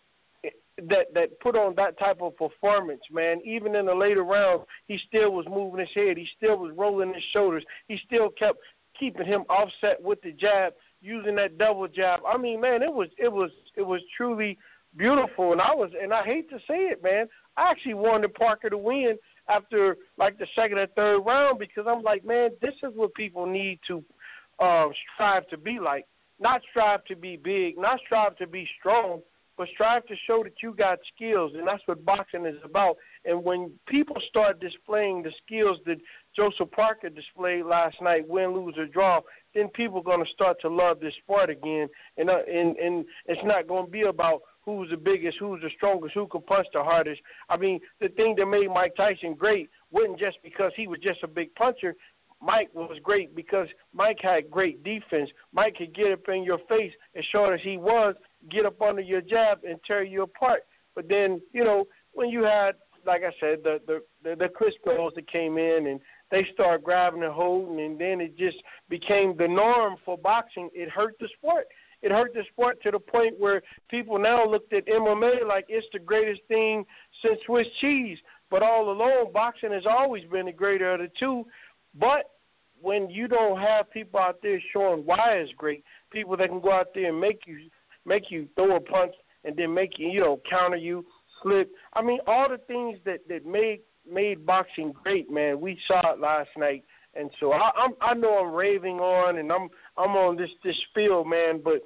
E: that that put on that type of performance, man, even in the later rounds, he still was moving his head. He still was rolling his shoulders. He still kept keeping him offset with the jab, using that double jab. I mean, man, it was it was it was truly beautiful. And I was and I hate to say it, man, I actually wanted Parker to win after like the second or third round because I'm like, man, this is what people need to uh, strive to be like. Not strive to be big, not strive to be strong, but strive to show that you got skills, and that's what boxing is about. And when people start displaying the skills that Joseph Parker displayed last night, win, lose, or draw, then people are going to start to love this sport again. And, uh, and, and it's not going to be about who's the biggest, who's the strongest, who can punch the hardest. I mean, the thing that made Mike Tyson great wasn't just because he was just a big puncher. Mike was great because Mike had great defense. Mike could get up in your face as short as he was, get up under your jab and tear you apart. But then, you know, when you had, like I said, the the the, the Klitschko's that came in and they started grabbing and holding, and then it just became the norm for boxing. It hurt the sport. It hurt the sport to the point where people now looked at M M A like it's the greatest thing since Swiss cheese. But all along, boxing has always been the greater of the two. But when you don't have people out there showing why it's great, people that can go out there and make you make you throw a punch and then make you, you know, counter you, slip. I mean, all the things that, that made made boxing great, man. We saw it last night, and so I I'm, I know I'm raving on and I'm I'm on this this spiel, man, but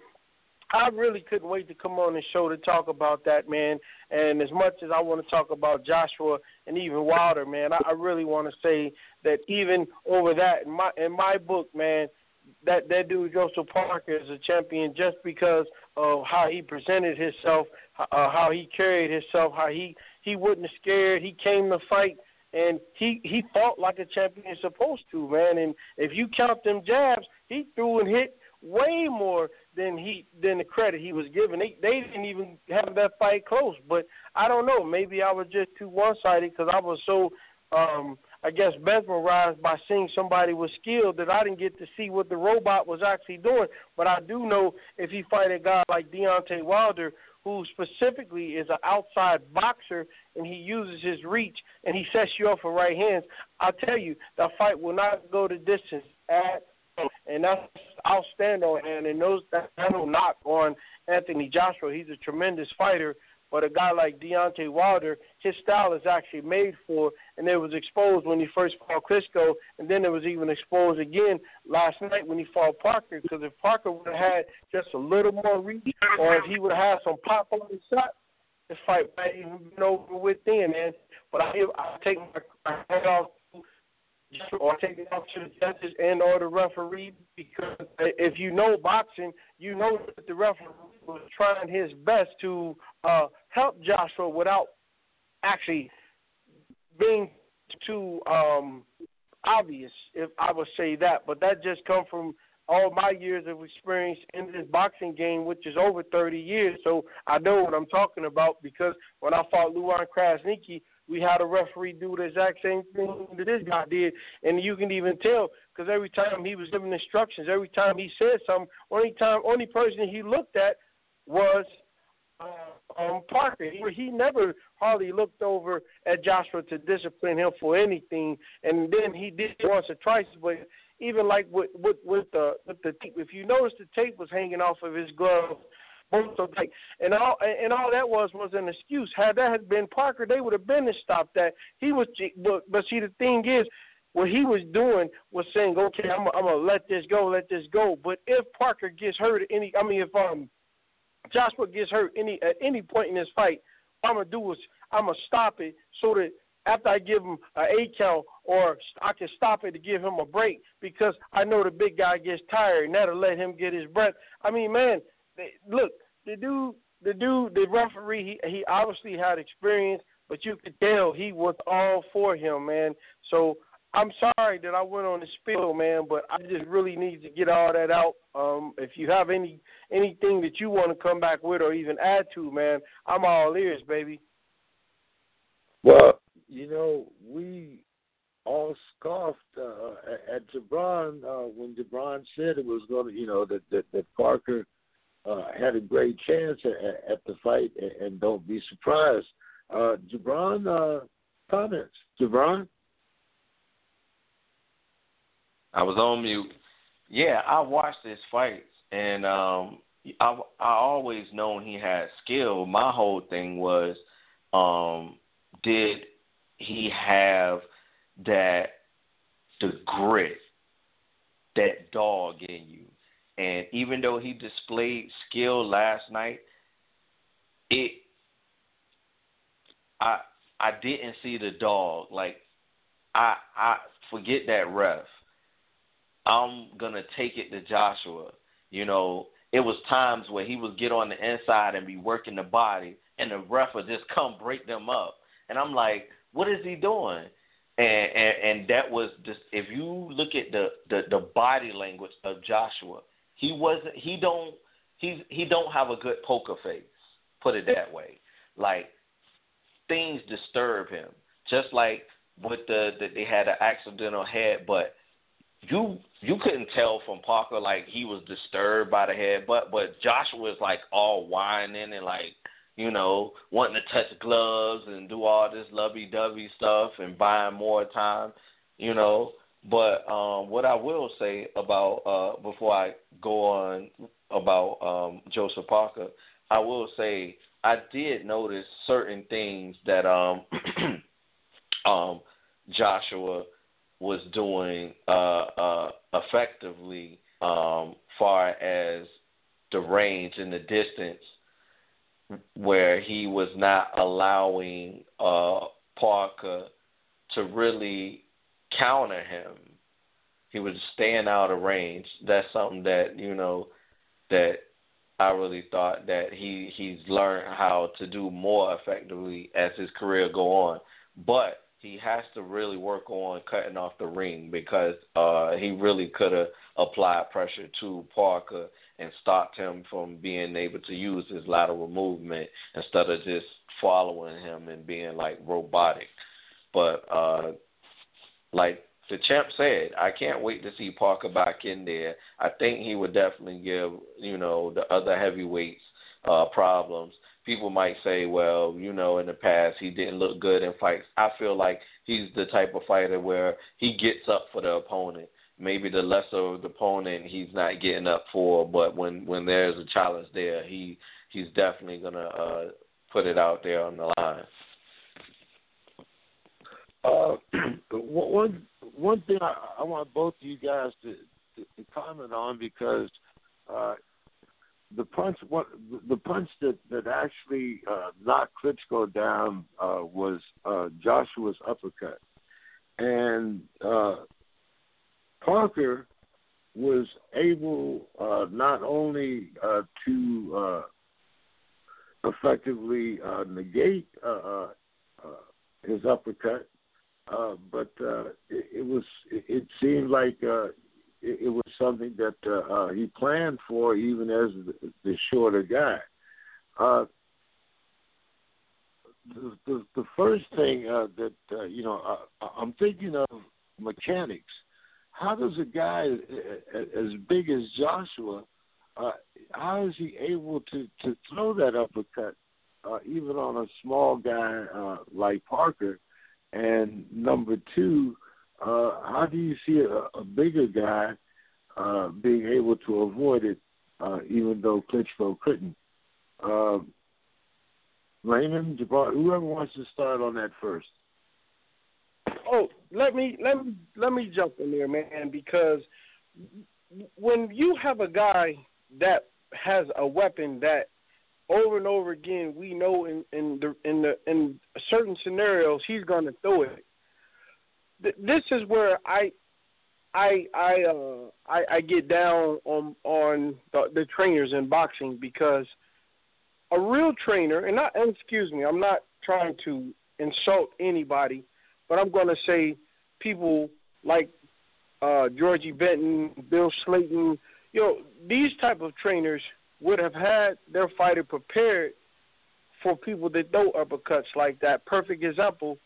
E: I really couldn't wait to come on the show to talk about that, man. And as much as I want to talk about Joshua and even Wilder, man, I, I really want to say that even over that, in my in my book, man, that, that dude Joseph Parker is a champion just because of how he presented himself, uh, how he carried himself, how he, he wasn't scared. He came to fight, and he, he fought like a champion is supposed to, man. And if you count them jabs, he threw and hit way more than he than the credit he was given. They, they didn't even have that fight close. But I don't know. Maybe I was just too one-sided because I was so, um, I guess, mesmerized by seeing somebody with skill that I didn't get to see what the robot was actually doing. But I do know if you fight a guy like Deontay Wilder, who specifically is an outside boxer, and he uses his reach, and he sets you up for right hands, I'll tell you, that fight will not go the distance at all. And that's, I'll stand on and and those that's no knock on Anthony Joshua. He's a tremendous fighter, but a guy like Deontay Wilder, his style is actually made for, and it was exposed when he first fought Klitschko, and then it was even exposed again last night when he fought Parker, because if Parker would have had just a little more reach, or if he would have had some pop on his shot, this fight might even been over with then, man. But I, I take my, my head off, or take it off to the judges and or the referee, because if you know boxing, you know that the referee was trying his best to uh, help Joshua without actually being too um, obvious, if I would say that. But that just comes from all my years of experience in this boxing game, which is over thirty years. So I know what I'm talking about, because when I fought Luan Krasniqi, we had a referee do the exact same thing that this guy did, and you can even tell because every time he was giving instructions, every time he said something, only time, only person he looked at was uh, um, Parker. He, he never hardly looked over at Joshua to discipline him for anything, and then he did it once or twice, but even like with with, with the with the tape, if you notice, the tape was hanging off of his glove. Like, and all and all that was was an excuse. Had that had been Parker, they would have been to stop that. He was, but, but see, the thing is, what he was doing was saying, okay, I'm, I'm gonna let this go, let this go. But if Parker gets hurt at any, I mean, if um Joshua gets hurt any at any point in this fight, what I'm gonna do is I'm gonna stop it so that after I give him an eight count, or I can stop it to give him a break because I know the big guy gets tired and that'll let him get his breath. I mean, man. Look, the dude, the dude, the referee, he, he obviously had experience, but you could tell he was all for him, man. So I'm sorry that I went on the spiel, man, but I just really need to get all that out. Um, if you have any anything that you want to come back with or even add to, man, I'm all ears, baby.
B: Well, you know, we all scoffed uh, at Gibran uh, when Gibran said it was going to, you know, that, that, that Parker Uh, had a great chance at, at the fight, and, and don't be surprised. Uh, Gibran, uh, comments. Gibran?
C: I was on mute. Yeah, I watched his fights, and um, I, I always known he had skill. My whole thing was, um, did he have that, the grit, that dog in you? And even though he displayed skill last night, it I I didn't see the dog. Like I I forget that ref. I'm gonna take it to Joshua. You know, it was times where he would get on the inside and be working the body, and the ref would just come break them up. And I'm like, what is he doing? And and, and that was just, if you look at the, the, the body language of Joshua, he wasn't he don't he's he don't have a good poker face, put it that way. Like, things disturb him. Just like with the that they had an accidental head, but you you couldn't tell from Parker like he was disturbed by the head, but but Joshua was like all whining and like, you know, wanting to touch gloves and do all this lovey-dovey stuff and buying more time, you know. But um, what I will say about, uh, before I go on about um, Joseph Parker, I will say I did notice certain things that um, um, Joshua was doing uh, uh, effectively, um, far as the range and the distance, where he was not allowing uh, Parker to really counter him. He was staying out of range. That's something that, you know, that I really thought that he he's learned how to do more effectively as his career go on. But he has to really work on cutting off the ring, because uh, he really could have applied pressure to Parker and stopped him from being able to use his lateral movement instead of just following him and being like robotic. But uh, like the champ said, I can't wait to see Parker back in there. I think he would definitely give, you know, the other heavyweights uh, problems. People might say, well, you know, in the past he didn't look good in fights. I feel like he's the type of fighter where he gets up for the opponent. Maybe the lesser of the opponent he's not getting up for, but when, when there's a challenge there, he he's definitely going to uh, put it out there on the line.
B: Uh, one one thing I, I want both of you guys to, to, to comment on, because uh, the punch what the punch that that actually uh, knocked Klitschko down uh, was uh, Joshua's uppercut, and uh, Parker was able uh, not only uh, to uh, effectively uh, negate uh, uh, uh, his uppercut, uh, but uh, it, it was it, it seemed like uh, it, it was something that uh, uh, he planned for, even as the, the shorter guy. Uh, the, the, the first thing uh, that, uh, you know, uh, I'm thinking of mechanics. How does a guy as big as Joshua, uh, how is he able to, to throw that uppercut, uh, even on a small guy uh, like Parker? And number two, uh, how do you see a, a bigger guy uh, being able to avoid it, uh, even though Klitschko couldn't? Uh, Raymond, Jabbar, whoever wants to start on that first.
E: Oh, let me let me let me jump in there, man, because when you have a guy that has a weapon that over and over again we know in in the in the in certain scenarios he's going to throw it. This is where I I I uh I, I get down on on the, the trainers in boxing, because a real trainer, and not and excuse me, I'm not trying to insult anybody, but I'm going to say people like uh, Georgie Benton, Bill Slayton, you know, these type of trainers would have had their fighter prepared for people that throw uppercuts like that. Perfect example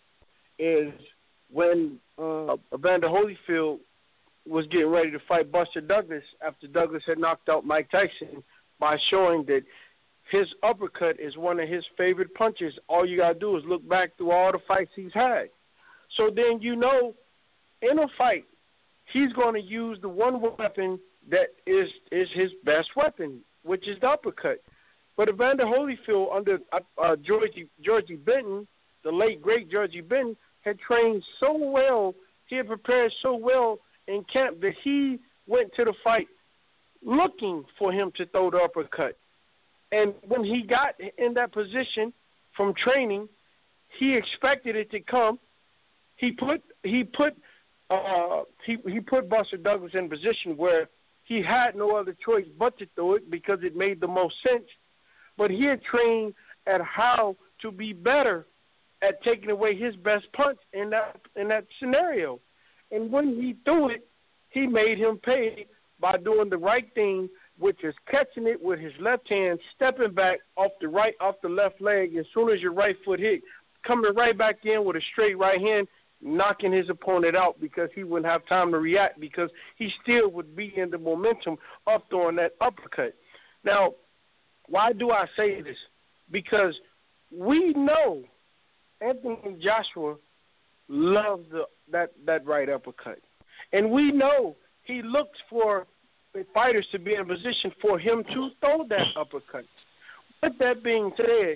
E: is when uh, Evander Holyfield was getting ready to fight Buster Douglas after Douglas had knocked out Mike Tyson by showing that his uppercut is one of his favorite punches. All you got to do is look back through all the fights he's had. So then you know in a fight he's going to use the one weapon that is is his best weapon, which is the uppercut. But Evander Holyfield under uh, Georgie, Georgie Benton, the late, great Georgie Benton, had trained so well, he had prepared so well in camp that he went to the fight looking for him to throw the uppercut. And when he got in that position from training, he expected it to come. He put he put uh, he he put Buster Douglas in a position where he had no other choice but to throw it because it made the most sense. But he had trained at how to be better at taking away his best punch in that in that scenario. And when he threw it, he made him pay by doing the right thing, which is catching it with his left hand, stepping back off the right, off the left leg. As soon as your right foot hit, coming right back in with a straight right hand, knocking his opponent out because he wouldn't have time to react because he still would be in the momentum of throwing that uppercut. Now, why do I say this? Because we know Anthony Joshua loves the, that, that right uppercut. And we know he looks for fighters to be in a position for him to throw that uppercut. With that being said,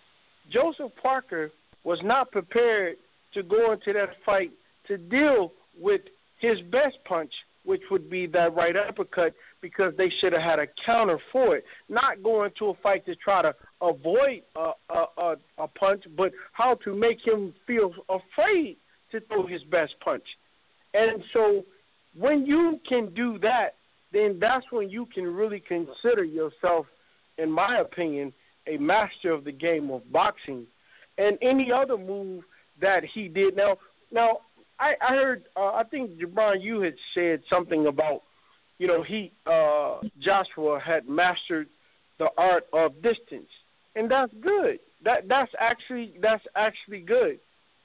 E: Joseph Parker was not prepared to go into that fight to deal with his best punch, which would be that right uppercut, because they should have had a counter for it. Not going to a fight to try to avoid a, a, a, a punch, but how to make him feel afraid to throw his best punch. And so when you can do that, then that's when you can really consider yourself, in my opinion, a master of the game of boxing. And any other move that he did. Now, now I, I heard, uh, I think, Jabron, you had said something about, you know, he, uh, Joshua had mastered the art of distance. And that's good. That That's actually, that's actually good.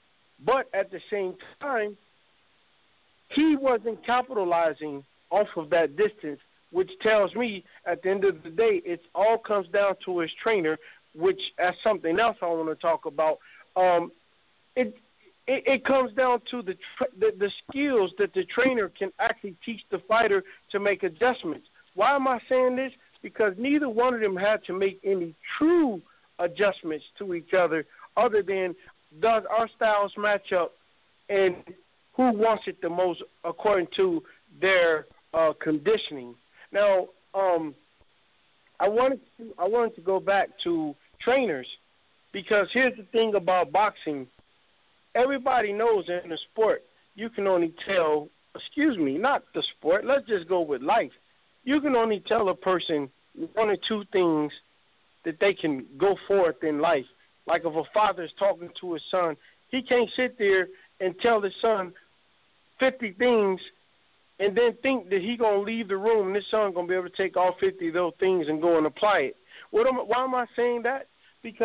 E: But at the same time, he wasn't capitalizing off of that distance, which tells me at the end of the day, it all comes down to his trainer, which as something else I want to talk about. Um, it, it it comes down to the, the the skills that the trainer can actually teach the fighter to make adjustments. Why am I saying this? Because neither one of them had to make any true adjustments to each other, other than does our styles match up and who wants it the most according to their uh, conditioning. Now, um, I wanted to I wanted to go back to trainers, because here's the thing about boxing. Everybody knows in the sport you can only tell, excuse me, not the sport, let's just go with life. You can only tell a person one or two things that they can go forth in life. Like if a father is talking to his son, he can't sit there and tell his son fifty things and then think that he's going to leave the room and his son going to be able to take all fifty of those things and go and apply it. What am, why am I saying that? Because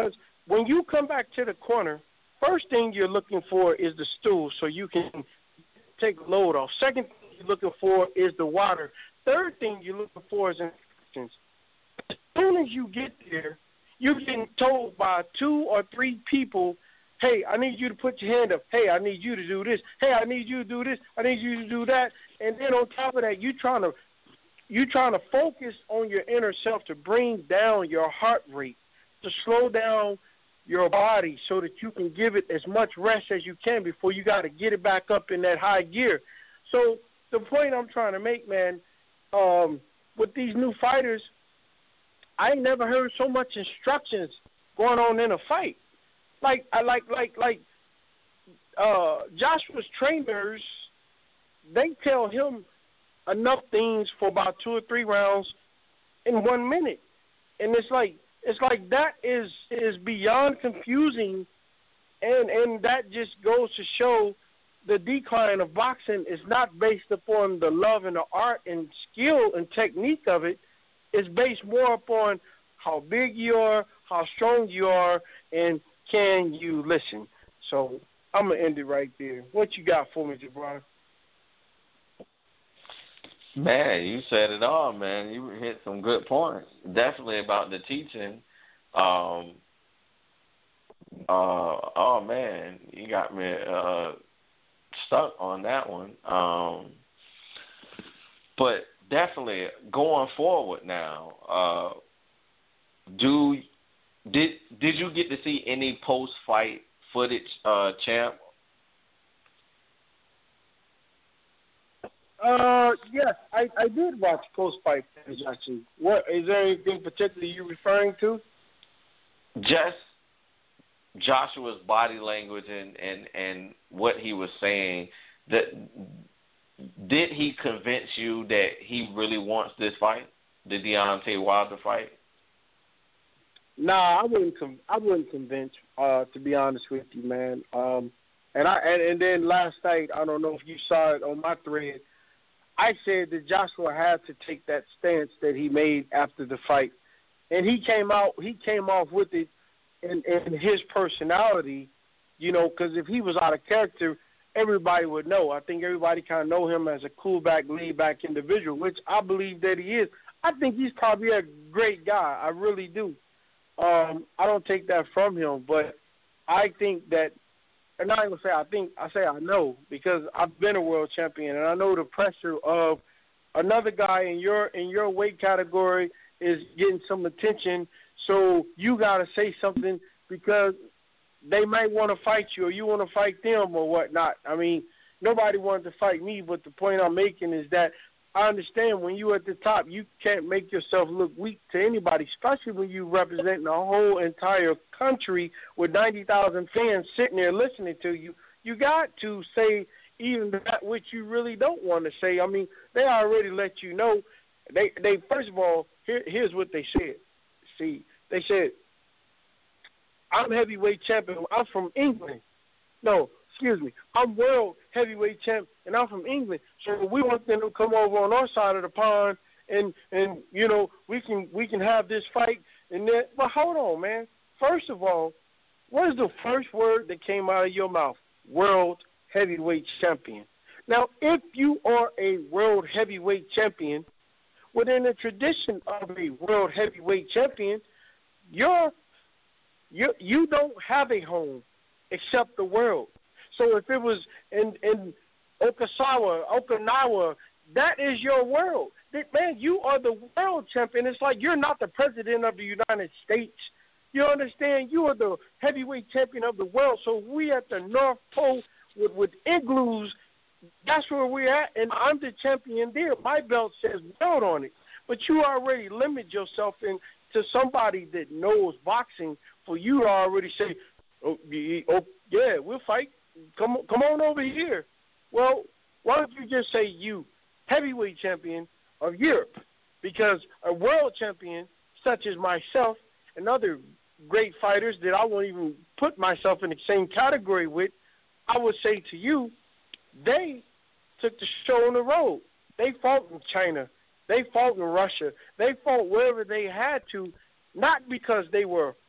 E: when you come back to the corner, first thing you're looking for is the stool so you can take a load off. Second thing you're looking for is the water. Third thing you're looking for is instructions. As soon as you get there, you're getting told by two or three people, hey, I need you to put your hand up. Hey, I need you to do this. Hey, I need you to do this. I need you to do that. And then on top of that, you trying to you trying to focus on your inner self to bring down your heart rate, to slow down your body so that you can give it as much rest as you can before you got to get it back up in that high gear. So the point I'm trying to make, man, um, with these new fighters, I ain't never heard so much instructions going on in a fight. Like I like like like uh, Joshua's trainers, they tell him enough things for about two or three rounds in one minute, and it's like it's like that is is beyond confusing, and and that just goes to show the decline of boxing is not based upon the love and the art and skill and technique of it. It's based more upon how big you are, how strong you are, and can you listen. So I'm going to end it right there. What you got for me, Jabron?
C: Man, you said it all, man. You hit some good points. Definitely about the teaching. Um, uh, oh, man, you got me uh, stuck on that one. Um, but definitely going forward now, uh, do did did you get to see any post fight footage, uh, champ?
E: Uh, yes, I, I did watch post fight footage actually. What is there anything particular you're referring to?
C: Just Joshua's body language and, and, and what he was saying. That did he convince you that he really wants this fight, the Deontay Wilder fight?
E: Nah, I wouldn't. Com- I wouldn't convince. Uh, to be honest with you, man. Um, and I and, and then last night, I don't know if you saw it on my thread. I said that Joshua had to take that stance that he made after the fight, and he came out. He came off with it in, in his personality, you know, because if he was out of character, everybody would know. I think everybody kind of know him as a cool back, laid back individual, which I believe that he is. I think he's probably a great guy. I really do. Um, I don't take that from him, but I think that, and I'm not going to say I think, I say I know, because I've been a world champion, and I know the pressure of another guy in your in your weight category is getting some attention, so you got to say something because they might want to fight you or you want to fight them or whatnot. I mean, nobody wanted to fight me, but the point I'm making is that I understand when you're at the top, you can't make yourself look weak to anybody, especially when you're representing a whole entire country with ninety thousand fans sitting there listening to you. You got to say even that which you really don't want to say. I mean, they already let you know. They, they first of all, here, here's what they said. See, they said, I'm heavyweight champion. I'm from England. No, excuse me. I'm world heavyweight champ, and I'm from England. So we want them to come over on our side of the pond, and and you know we can we can have this fight. And then, but hold on, man. First of all, what is the first word that came out of your mouth? World heavyweight champion. Now, if you are a world heavyweight champion, within the tradition of a world heavyweight champion, you're you you don't have a home except the world. So if it was in, in Okasawa, Okinawa, that is your world. Man, you are the world champion. It's like you're not the president of the United States. You understand? You are the heavyweight champion of the world. So we at the North Pole with, with igloos, that's where we're at, and I'm the champion there. My belt says world on it. But you already limit yourself in to somebody that knows boxing for you to already say, oh, yeah, we'll fight. Come come on over here. Well, why don't you just say you, heavyweight champion of Europe? Because a world champion such as myself and other great fighters that I won't even put myself in the same category with, I would say to you, they took the show on the road. They fought in China. They fought in Russia. They fought wherever they had to, not because they were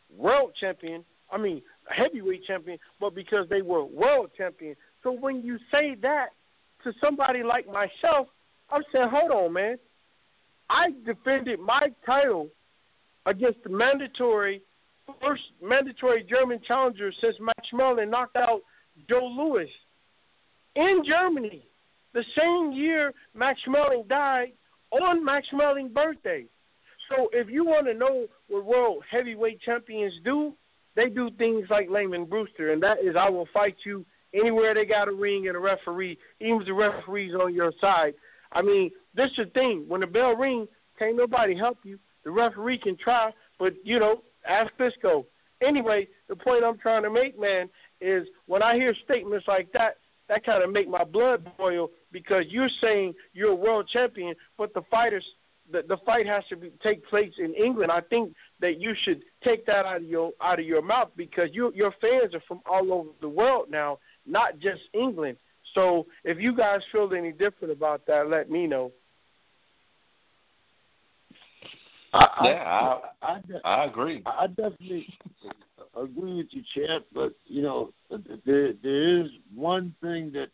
E: world champion, I mean heavyweight champion, but because they were world champion. So when you say that to somebody like myself, I'm saying, hold on, man. I defended my title against the mandatory first mandatory German challenger since Max Schmeling knocked out Joe Louis in Germany, the same year Max Schmeling died, on Max Schmeling's birthday. So if you want to know what world heavyweight champions do, they do things like Layman Brewster, and that is, I will fight you anywhere they got a ring and a referee, even if the referee's on your side. I mean, this is the thing. When the bell rings, can't nobody help you. The referee can try, but, you know, ask Fisco. Anyway, the point I'm trying to make, man, is when I hear statements like that, that kind of make my blood boil, because you're saying you're a world champion, but the fighters, the, the fight has to be, take place in England. I think that you should take that out of your out of your mouth, because you, your fans are from all over the world now, not just England. So if you guys feel any different about that, let me know.
B: I,
C: Yeah,
B: I,
C: I,
B: I,
C: I agree.
B: I definitely agree with you, Champ. But you know, there there is one thing that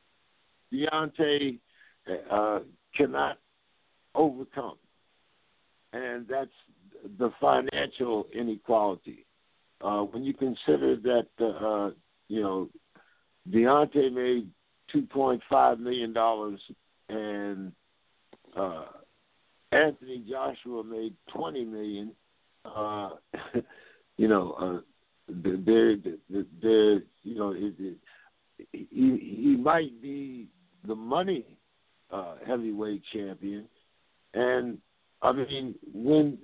B: Deontay uh, cannot overcome, and that's the financial inequality. Uh, when you consider that, uh, you know, Deontay made two point five million dollars and uh, Anthony Joshua made twenty million dollars. Uh, you know, uh, they're, they're, you know, it, it, he, he might be the money uh, heavyweight champion. And, I mean, when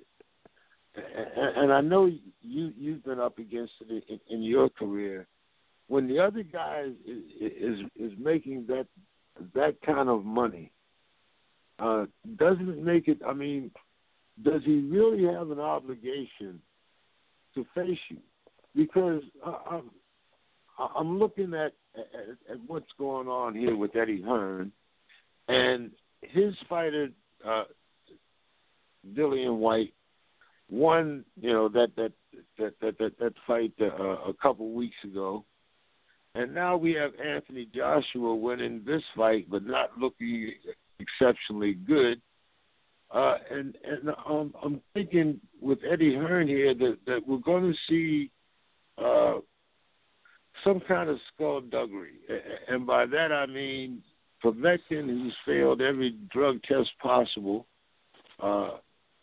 B: – and I know you, you've been up against it in, in your career. When the other guy is, is, is making that that kind of money, Uh, doesn't it make it, I mean, does he really have an obligation to face you? Because I, I'm, I'm looking at, at, at what's going on here with Eddie Hearn, and his fighter, uh, Dillian White, won, you know, that that that that that, that fight uh, a couple weeks ago. And now we have Anthony Joshua winning this fight, but not looking exceptionally good. Uh, and and um, I'm thinking with Eddie Hearn here that, that we're going to see uh, some kind of skullduggery. And by that I mean Povetkin, who's failed every drug test possible, uh,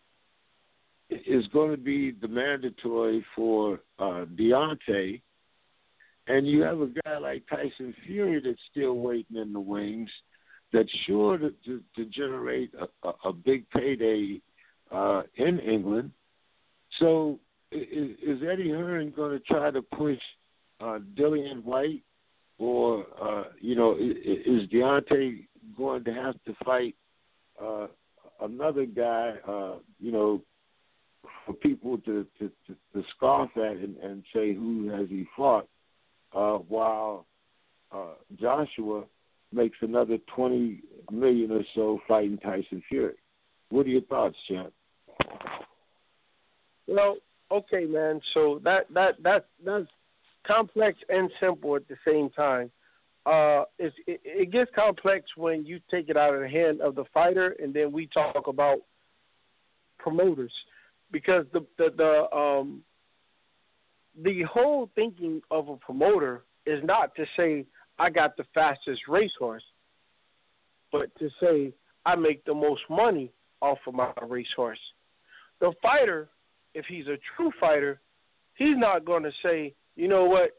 B: is going to be the mandatory for uh, Deontay. And you have a guy like Tyson Fury that's still waiting in the wings, that's sure to, to, to generate a, a, a big payday uh, in England. So is, is Eddie Hearn going to try to push uh, Dillian White, or, uh, you know, is, is Deontay going to have to fight uh, another guy, uh, you know, for people to, to, to, to scoff at and, and say who has he fought, uh, while uh, Joshua makes another twenty million or so fighting Tyson Fury? What are your thoughts, champ?
E: Well, okay, man. So that that that that's complex and simple at the same time. Uh, it's, it, it gets complex when you take it out of the hand of the fighter, and then we talk about promoters, because the the, the um the whole thinking of a promoter is not to say I got the fastest racehorse, but to say I make the most money off of my racehorse. The fighter, if he's a true fighter, he's not going to say, you know what,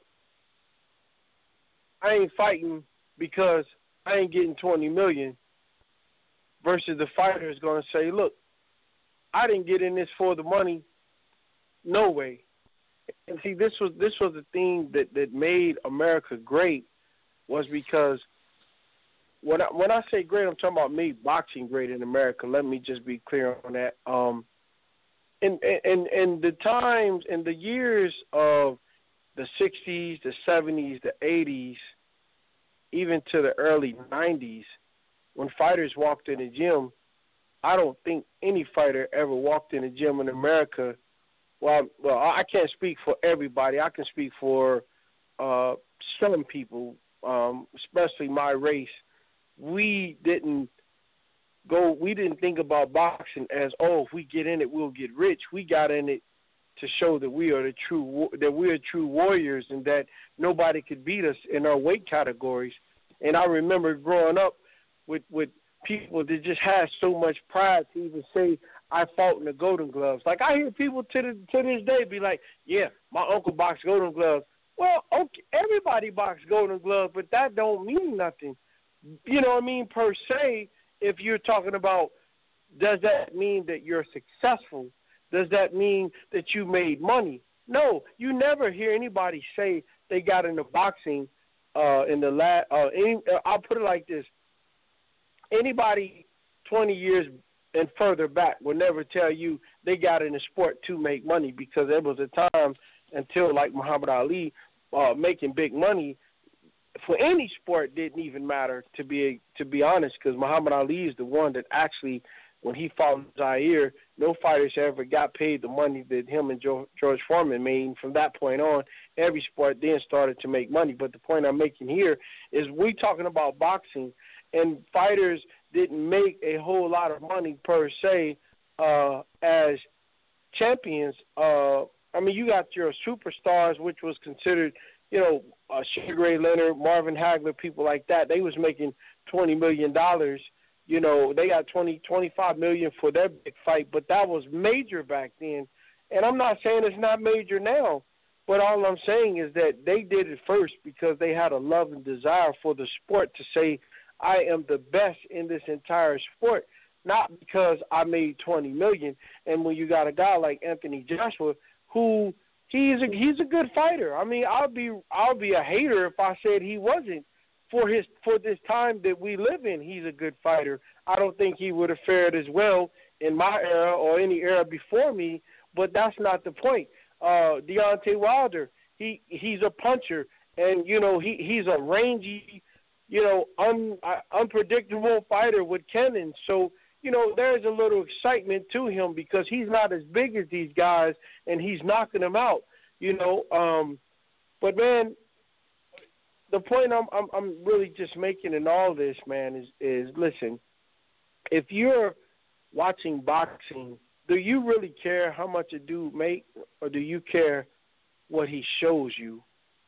E: I ain't fighting because I ain't getting twenty million, versus the fighter is going to say, look, I didn't get in this for the money, no way. And see, this was this was the thing that, that made America great, was because when I, when I say great, I'm talking about made boxing great in America. Let me just be clear on that. Um, in in in the times, in the years of the sixties, the seventies, the eighties, even to the early nineties, when fighters walked in the gym, I don't think any fighter ever walked in the gym in America well, well, I can't speak for everybody. I can speak for uh, some people, um, especially my race. We didn't go. We didn't think about boxing as, oh, if we get in it, we'll get rich. We got in it to show that we are the true that we are true warriors, and that nobody could beat us in our weight categories. And I remember growing up with with people that just had so much pride to even say, I fought in the Golden Gloves. Like, I hear people to the, to this day be like, yeah, my uncle boxed Golden Gloves. Well, okay, everybody boxed Golden Gloves, but that don't mean nothing. You know what I mean, per se. If you're talking about, does that mean that you're successful? Does that mean that you made money? No, you never hear anybody say they got into boxing uh, in the last. Uh, any, uh, I'll put it like this: anybody twenty years and further back will never tell you they got in the sport to make money, because there was a time until, like Muhammad Ali, uh, making big money for any sport didn't even matter, to be to be honest, because Muhammad Ali is the one that actually, when he fought Zaire, no fighters ever got paid the money that him and George Foreman made. And from that point on, every sport then started to make money. But the point I'm making here is we talking about boxing, and fighters didn't make a whole lot of money per se uh, as champions. Uh, I mean, you got your superstars, which was considered, you know, uh, Sugar Ray Leonard, Marvin Hagler, people like that. They was making twenty million dollars. You know, they got twenty, twenty-five million dollars for their big fight, but that was major back then. And I'm not saying it's not major now, but all I'm saying is that they did it first because they had a love and desire for the sport to say, I am the best in this entire sport, not because I made twenty million dollars. And when you got a guy like Anthony Joshua, who he's a, he's a good fighter. I mean, I'll be I'll be a hater if I said he wasn't. For his for this time that we live in, he's a good fighter. I don't think he would have fared as well in my era or any era before me, but that's not the point. Uh, Deontay Wilder, he he's a puncher, and you know he he's a rangy, you know, un, uh, unpredictable fighter with cannons. So you know there's a little excitement to him because he's not as big as these guys, and he's knocking them out. You know, um, but man. The point I'm, I'm I'm really just making in all this, man, is is listen, if you're watching boxing, do you really care how much a dude make, or do you care what he shows you?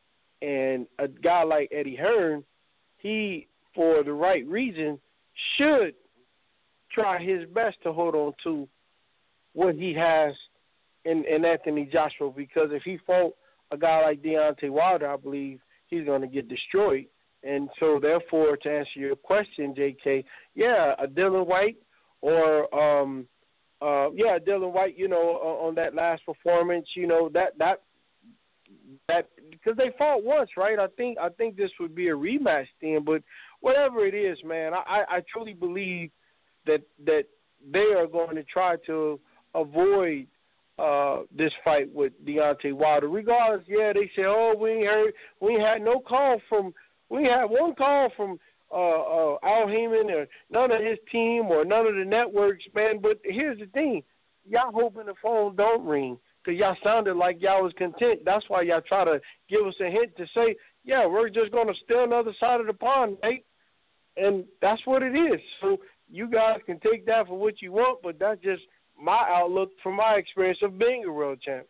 E: And a guy like Eddie Hearn, he, for the right reason, should try his best to hold on to what he has in, in Anthony Joshua, because if he fought a guy like Deontay Wilder, I believe he's going to get destroyed. And so, therefore, to answer your question, J K, yeah, a Dylan White or, um, uh, yeah, Dylan White, you know, on, on that last performance, you know, that, that, that, because they fought once, right? I think, I think this would be a rematch then, but whatever it is, man, I, I truly believe that, that they are going to try to avoid Uh, this fight with Deontay Wilder. Regardless, yeah, they say, oh, we ain't heard, we ain't had no call from, we had one call from uh, uh, Al Heyman or none of his team or none of the networks, man. But here's the thing, y'all hoping the phone don't ring because y'all sounded like y'all was content. That's why y'all try to give us a hint to say, yeah, we're just going to stay on the other side of the pond, mate. And that's what it is. So you guys can take that for what you want, but that's just my outlook from my experience of being a world champ.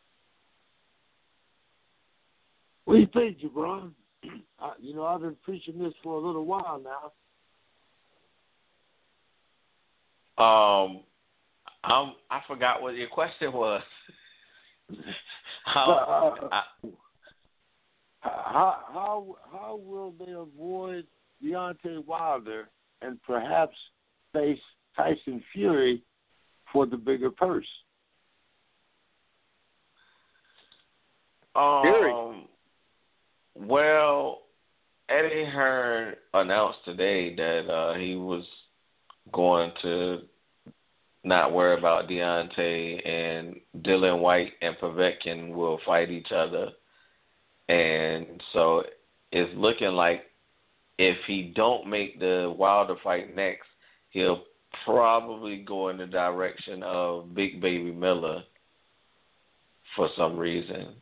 B: What do you think, Jabron? I, you know, I've been preaching this for a little while now.
C: Um, I'm, I forgot what your question was. how,
B: uh,
C: I,
B: how how how will they avoid Deontay Wilder and perhaps face Tyson Fury for the bigger purse?
C: Um, well, Eddie Hearn announced today that uh, he was going to not worry about Deontay, and Dylan White and Povetkin will fight each other. And so it's looking like if he don't make the Wilder fight next, he'll probably go in the direction of Big Baby Miller for some reason,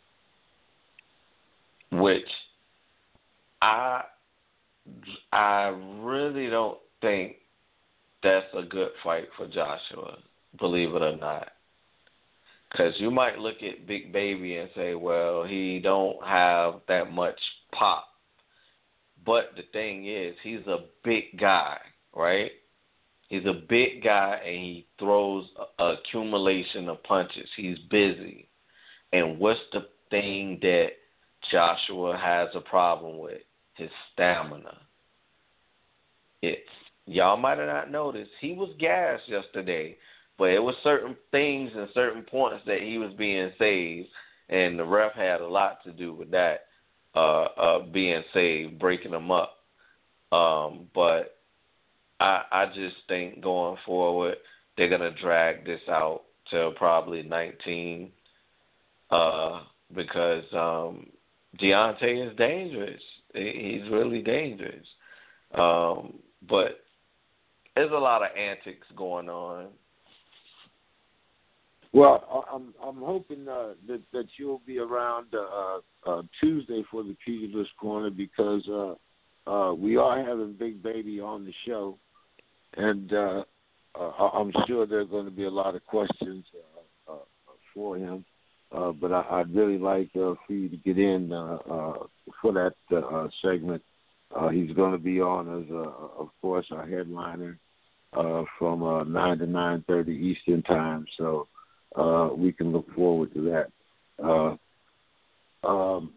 C: which I I really don't think that's a good fight for Joshua, believe it or not. Because you might look at Big Baby and say, well, he don't have that much pop. But the thing is, he's a big guy, right? He's a big guy, and he throws an accumulation of punches. He's busy. And what's the thing that Joshua has a problem with? His stamina. It's, y'all might have not noticed, he was gassed yesterday, but it was certain things and certain points that he was being saved, and the ref had a lot to do with that, uh, uh, being saved, breaking him up. Um, but I, I just think going forward, they're going to drag this out till probably nineteen uh, because um, Deontay is dangerous. He's really dangerous. Um, but there's a lot of antics going on.
B: Well, I'm I'm hoping uh, that that you'll be around uh, uh, Tuesday for the Pugilist Corner because uh, uh, we are having Big Baby on the show, and uh, uh, I'm sure there are going to be a lot of questions uh, uh, for him. Uh, but I, I'd really like uh, for you to get in uh, uh, for that uh, segment. Uh, he's going to be on as, uh, of course, our headliner uh, from uh, nine to nine thirty Eastern Time. So uh, we can look forward to that. Uh, um,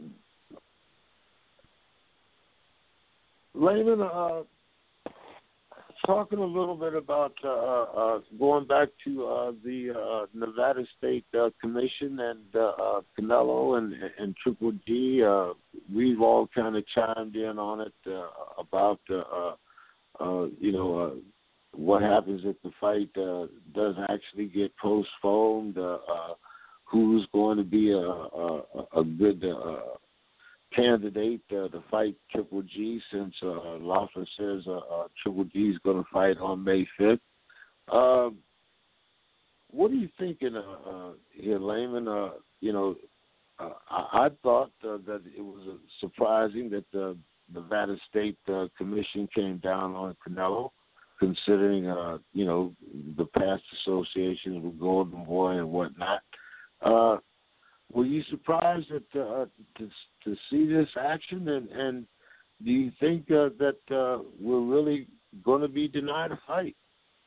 B: Layman, uh, talking a little bit about uh, uh, going back to uh, the uh, Nevada State uh, Commission and uh, uh, Canelo and, and Triple G, uh, we've all kind of chimed in on it uh, about, uh, uh, uh, you know, uh, what happens if the fight uh, does actually get postponed, uh, uh, who's going to be a, a, a good uh, candidate uh, to fight Triple G, since uh, Loeffler says uh, uh, Triple G is going to fight on May fifth. Uh, what are you thinking uh, uh, here, Layman? Uh, you know, uh, I, I thought uh, that it was uh, surprising that the Nevada State uh, Commission came down on Canelo, considering, uh, you know, the past associations with Golden Boy and whatnot. Uh, Were you surprised at, uh, to to see this action, and, and do you think uh, that uh, we're really going to be denied a fight?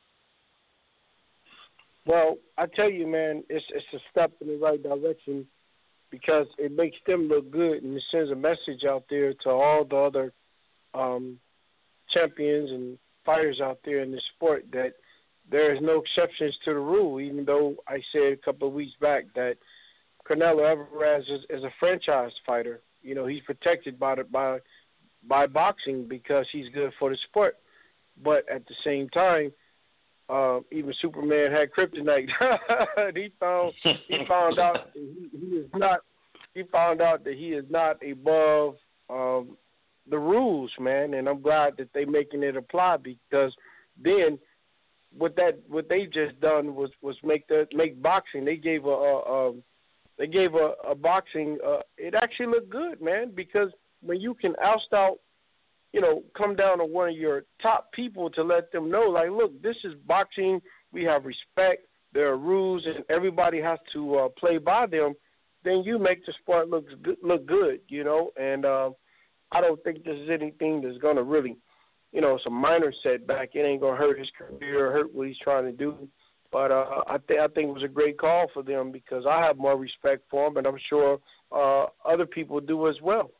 E: Well, I tell you, man, it's it's a step in the right direction because it makes them look good and it sends a message out there to all the other um, champions and fighters out there in the sport that there is no exceptions to the rule. Even though I said a couple of weeks back that Canelo Alvarez is, is a franchise fighter. You know, he's protected by the, by by boxing because he's good for the sport. But at the same time, uh, even Superman had kryptonite. he found he found out that he, he is not. He found out that he is not above um, the rules, man. And I'm glad that they making it apply because then what that what they just done was was make the make boxing. They gave a. a, a They gave a, a boxing, uh, it actually looked good, man, because when you can oust out, you know, come down to one of your top people to let them know, like, look, this is boxing. We have respect. There are rules, and everybody has to uh, play by them. Then you make the sport look good, look good, you know. And uh, I don't think this is anything that's going to really, you know, it's a minor setback. It ain't going to hurt his career or hurt what he's trying to do. But uh, I, th- I think it was a great call for them because I have more respect for him, and I'm sure uh, other people do as well.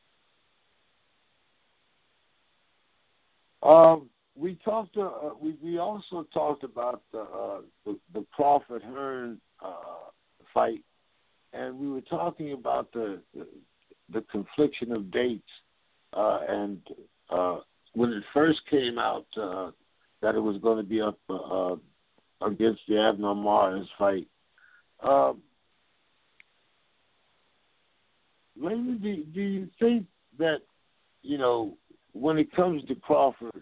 B: Um, we talked. Uh, we we also talked about the uh, the, the Crawford Hearn uh, fight, and we were talking about the the, the confliction of dates. Uh, and uh, when it first came out uh, that it was going to be up. Uh, against the Abner Mares fight. Um, Layman, do, do you think that, you know, when it comes to Crawford,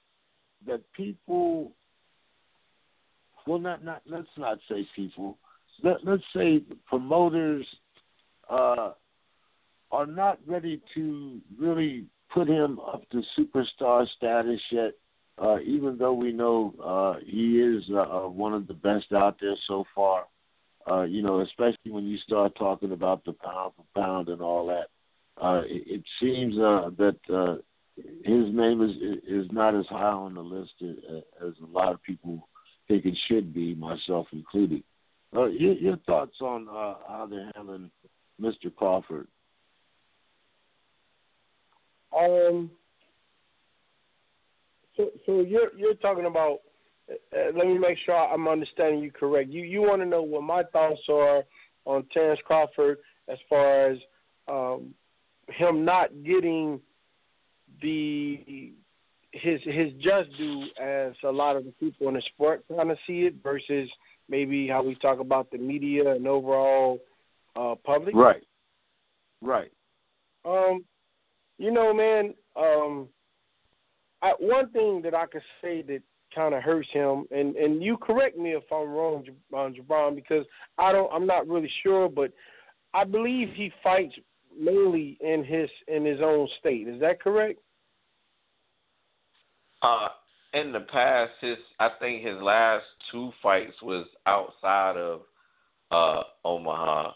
B: that people, well, not, not let's not say people, let, let's say promoters uh, are not ready to really put him up to superstar status yet, uh, even though we know uh, he is uh, one of the best out there so far. Uh, you know, especially when you start talking about the pound for pound and all that. Uh, it, it seems uh, that uh, his name is is not as high on the list as, as a lot of people think it should be, myself included. Uh, your, your thoughts on uh, how they're handling Mister Crawford?
E: Um. So, so you're you're talking about. Uh, let me make sure I'm understanding you correct. You you want to know what my thoughts are on Terrence Crawford as far as um, him not getting the his his just due as a lot of the people in the sport kind of see it versus maybe how we talk about the media and overall uh, public.
B: Right. Right.
E: Um, you know, man. Um, I, one thing that I could say that kind of hurts him, and, and you correct me if I'm wrong, Jabron, because I don't, I'm not really sure, but I believe he fights mainly in his in his own state. Is that correct?
C: Uh, in the past, his I think his last two fights was outside of uh, Omaha.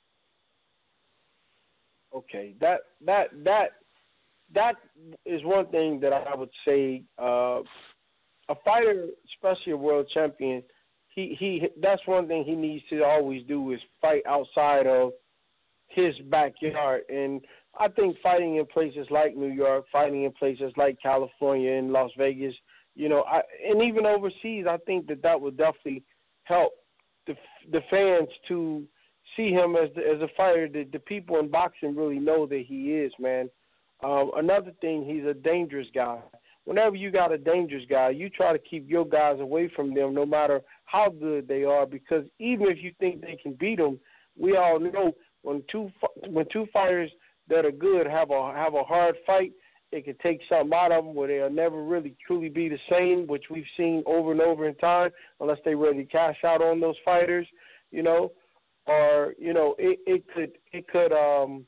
E: Okay, that that that that is one thing that I would say. Uh, A fighter, especially a world champion, he, he that's one thing he needs to always do is fight outside of his backyard. And I think fighting in places like New York, fighting in places like California and Las Vegas, you know, I, and even overseas, I think that that would definitely help the the fans to see him as the, as a fighter that the people in boxing really know that he is, man. Um, another thing, he's a dangerous guy. Whenever you got a dangerous guy, you try to keep your guys away from them no matter how good they are, because even if you think they can beat them, we all know when two when two fighters that are good have a have a hard fight, it can take something out of them where they'll never really truly be the same, which we've seen over and over in time, unless they really cash out on those fighters, you know, or you know it, it could it could um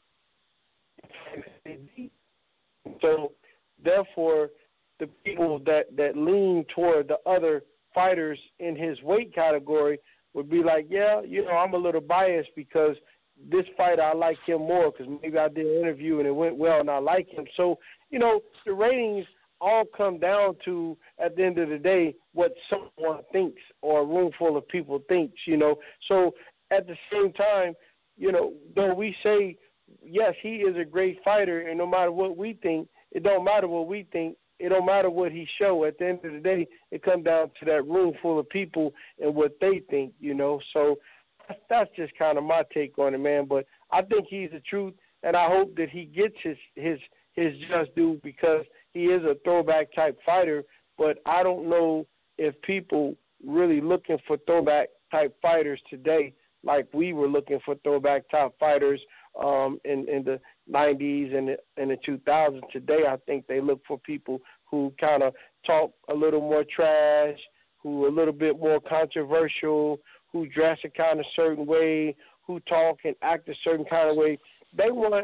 E: so therefore. The people that, that lean toward the other fighters in his weight category would be like, yeah, you know, I'm a little biased because this fighter, I like him more because maybe I did an interview and it went well and I like him. So, you know, the ratings all come down to, at the end of the day, what someone thinks or a room full of people thinks, you know. So at the same time, you know, though we say, yes, he is a great fighter, and no matter what we think, it don't matter what we think. It don't matter what he show. At the end of the day, it comes down to that room full of people and what they think, you know. So that's, that's just kind of my take on it, man. But I think he's the truth, and I hope that he gets his his his just due because he is a throwback type fighter. But I don't know if people really looking for throwback type fighters today, like we were looking for throwback type fighters um, in in the nineties and the, and the two thousands. Today, I think they look for people who kind of talk a little more trash, who are a little bit more controversial, who dress a kind of certain way, who talk and act a certain kind of way. They want,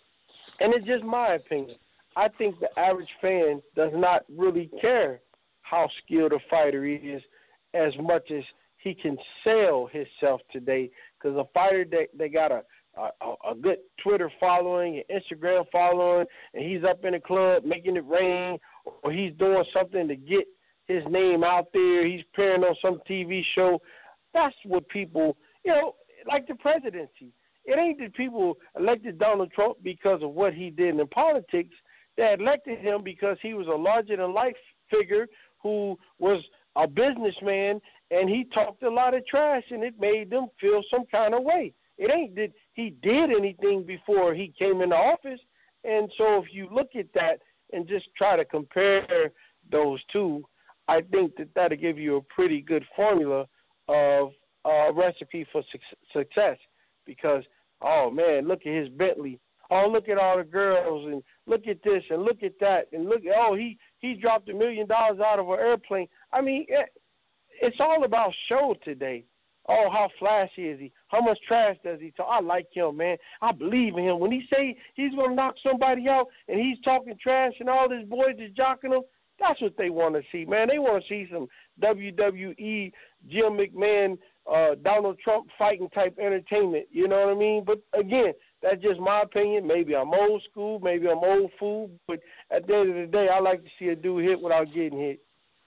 E: and it's just my opinion, I think the average fan does not really care how skilled a fighter he is as much as he can sell himself today, because a fighter that they got a A, a good Twitter following, an Instagram following, and he's up in the club making it rain, or he's doing something to get his name out there, he's appearing on some T V show. That's what people, you know, like the presidency. It ain't that people elected Donald Trump because of what he did in politics. They elected him because he was a larger-than-life figure who was a businessman, and he talked a lot of trash, and it made them feel some kind of way. It ain't that he did anything before he came into office. And so if you look at that and just try to compare those two, I think that that'll give you a pretty good formula of a recipe for su- success. Because, oh, man, look at his Bentley. Oh, look at all the girls, and look at this, and look at that, and look, oh, he, he dropped a million dollars out of an airplane. I mean, it, it's all about show today. Oh, how flashy is he? How much trash does he talk? I like him, man. I believe in him. When he say he's going to knock somebody out and he's talking trash and all his boys is jocking him, that's what they want to see, man. They want to see some W W E, Jim McMahon, uh, Donald Trump fighting type entertainment. You know what I mean? But, again, that's just my opinion. Maybe I'm old school. Maybe I'm old fool. But at the end of the day, I like to see a dude hit without getting hit.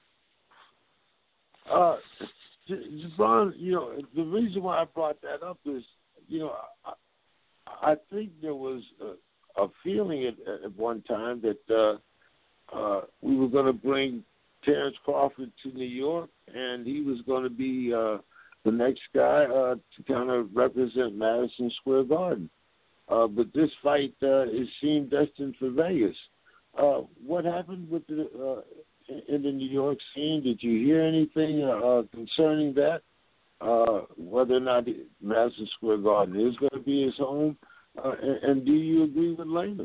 B: Uh, Javon, you know, the reason why I brought that up is, you know, I, I think there was a, a feeling at, at one time that uh, uh, we were going to bring Terrence Crawford to New York, and he was going to be uh, the next guy uh, to kind of represent Madison Square Garden. Uh, but this fight uh, is seemed destined for Vegas. Uh, what happened with the uh, in the New York scene? Did you hear anything uh, concerning that? Uh, whether or not Madison Square Garden is going to be his home? Uh, and, and do you agree with Layman?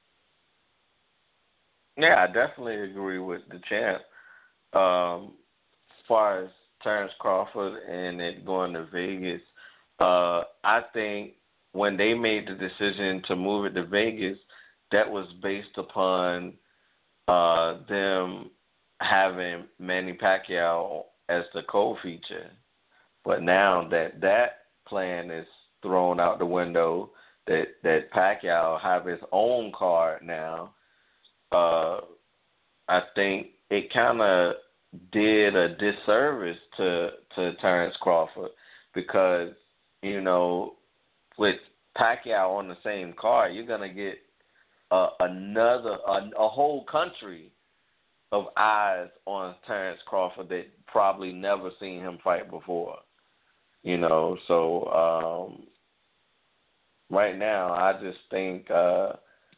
C: Yeah, I definitely agree with the champ. Um, as far as Terrence Crawford and it going to Vegas, uh, I think when they made the decision to move it to Vegas, that was based upon uh, them having Manny Pacquiao as the co-feature. But now that that plan is thrown out the window, that, that Pacquiao have his own card now, uh, I think it kind of did a disservice to, to Terrence Crawford because, you know, with Pacquiao on the same card, you're going to get uh, another, a, a whole country of eyes on Terrence Crawford that probably never seen him fight before. You know, so um, right now I just think uh,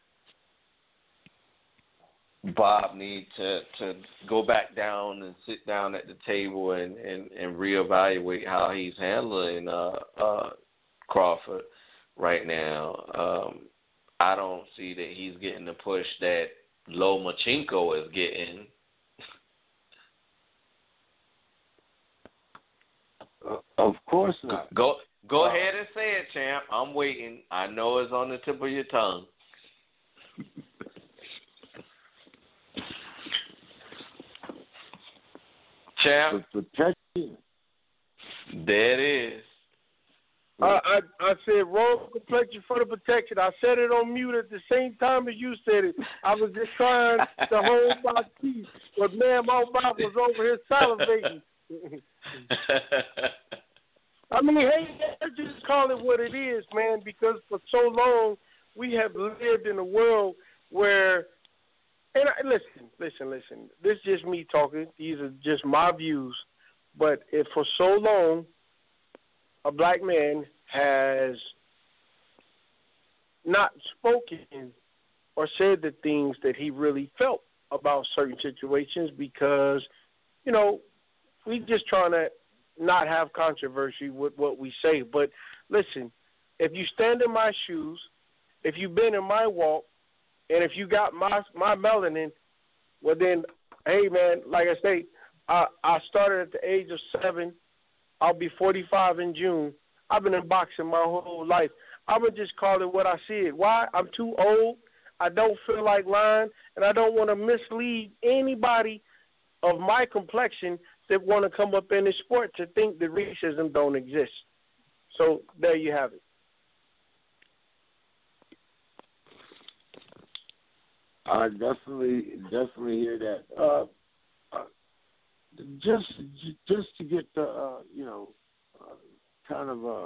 C: Bob needs to, to go back down and sit down at the table and, and, and reevaluate how he's handling uh, uh, Crawford right now. Um, I don't see that he's getting the push that Lomachenko is getting.
B: Uh, of course not.
C: Go go
B: uh,
C: ahead and say it, champ. I'm waiting. I know it's on the tip of your tongue. Champ.
B: For protection.
C: There it is.
E: I, I I said wrong complexion for the protection. I said it on mute at the same time as you said it. I was just trying to hold my peace, but man, my mouth was over here salivating. I mean, hey, let's just call it what it is, man, because for so long we have lived in a world where, and I, listen, listen, listen, this is just me talking. These are just my views. But if for so long a black man has not spoken or said the things that he really felt about certain situations because, you know, we just trying to not have controversy with what we say. But listen, if you stand in my shoes, if you've been in my walk, and if you got my my melanin, well then, hey man, like I say, I, I started at the age of seven. I'll be forty-five in June. I've been in boxing my whole life. I'm going to just call it what I see it. Why? I'm too old. I don't feel like lying, and I don't want to mislead anybody of my complexion that want to come up in this sport to think that racism don't exist. So there you have it.
B: I definitely, definitely hear that. Uh, uh, just, just to get the, uh, you know, uh, kind of, uh,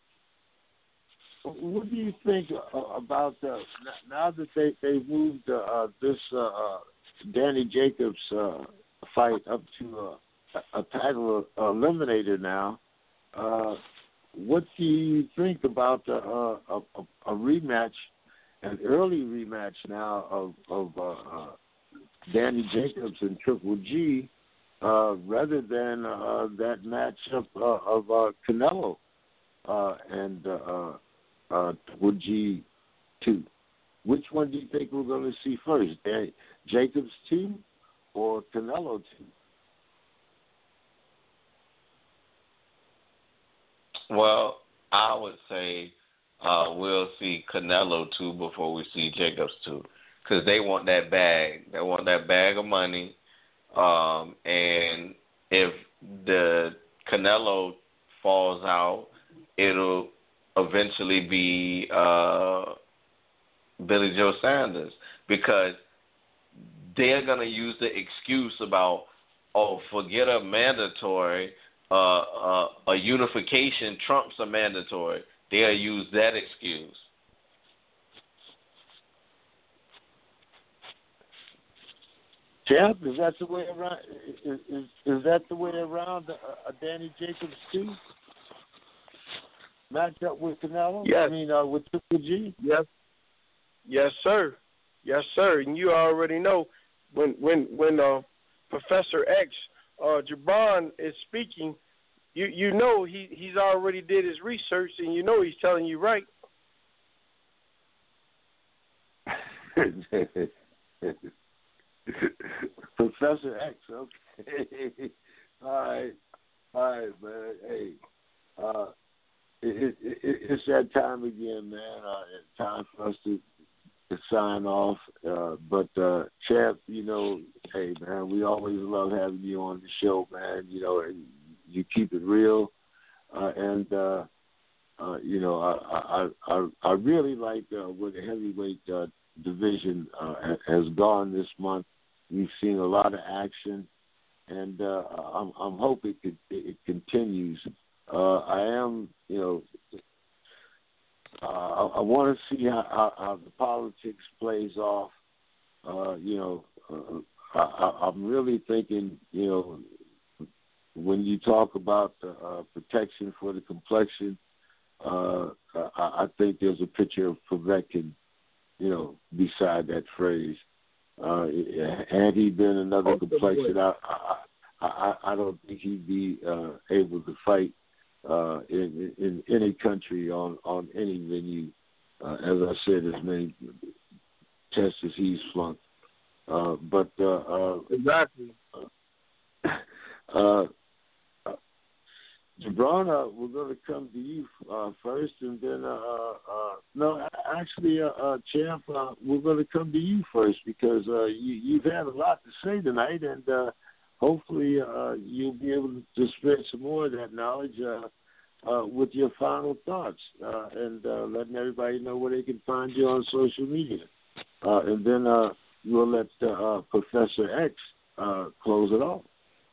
B: what do you think uh, about uh, now that they they moved uh, uh, this uh, uh, Danny Jacobs uh, fight up to uh, a title eliminator now? Uh, what do you think about uh, a, a, a rematch? An early rematch now of, of uh, uh, Danny Jacobs and Triple G uh, rather than uh, that matchup uh, of uh, Canelo uh, and uh, uh, Triple G two. Which one do you think we're going to see first, Danny Jacobs two or Canelo two?
C: Well, I would say uh, we'll see Canelo two before we see Jacobs two, because they want that bag. They want that bag of money, um, and if the Canelo falls out, it'll eventually be uh, Billy Joe Sanders, because they're gonna use the excuse about, oh, forget a mandatory. Uh, uh, a unification trumps a mandatory. They'll use that excuse.
B: Jeff, is that the way around? Is, is, is that the way around uh, uh, Danny Jacobs too? Match up with Canelo?
E: Yes.
B: I mean, uh, with Triple G?
E: Yes. Yes, sir. Yes, sir. And you already know when when when uh, Professor X, uh, Jabron is speaking, you you know he, he's already did his research, and you know he's telling you right.
B: Professor X, okay. All right. All right, man. Hey, uh, it, it, it, it's that time again, man. Uh, it's time for us to, to sign off. Uh, but, uh, Champ, you know, hey, man, we always love having you on the show, man. You know, you keep it real. Uh, and, uh, uh, you know, I, I, I, I really like uh, where the heavyweight uh, division uh, has gone this month. We've seen a lot of action, and uh, I'm, I'm hoping it, it continues. Uh, I am, you know, uh, I, I want to see how, how, how the politics plays off. Uh, you know, uh, I, I'm really thinking, you know, when you talk about the uh, protection for the complexion, uh, I, I think there's a picture of Povetkin, you know, beside that phrase. Uh, had he been another complexion, I, I, I, I don't think he'd be uh, able to fight uh, in, in any country on, on any venue. Uh, as I said, as many tests as he's flunked. Uh, but uh, uh,
E: exactly.
B: Uh, uh, Jabron, uh, we're going to come to you uh, first, and then, uh, uh, no, actually, uh, uh, Champ, uh, we're going to come to you first because uh, you, you've had a lot to say tonight, and uh, hopefully uh, you'll be able to spread some more of that knowledge uh, uh, with your final thoughts uh, and uh, letting everybody know where they can find you on social media. Uh, and then uh, we'll let uh, uh, Professor X uh, close it off.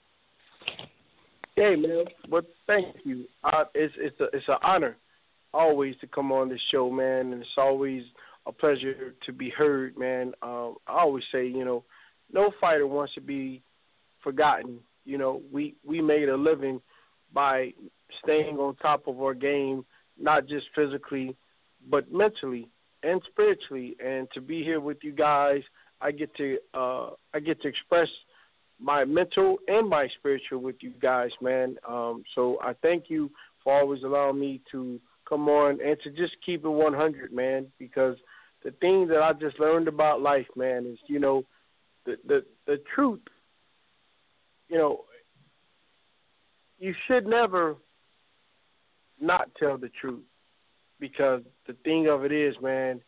E: Hey, man. Well, thank you. Uh, it's it's a, it's an honor always to come on this show, man, and it's always a pleasure to be heard, man. Um, I always say, you know, no fighter wants to be forgotten. You know, we, we made a living by staying on top of our game, not just physically, but mentally and spiritually. And to be here with you guys, I get to uh, I get to express my mental and my spiritual with you guys, man. Um, so I thank you for always allowing me to come on and to just keep it one hundred, man, because the thing that I just learned about life, man, is, you know, the, the, the truth, you know, you should never not tell the truth, because the thing of it is, man,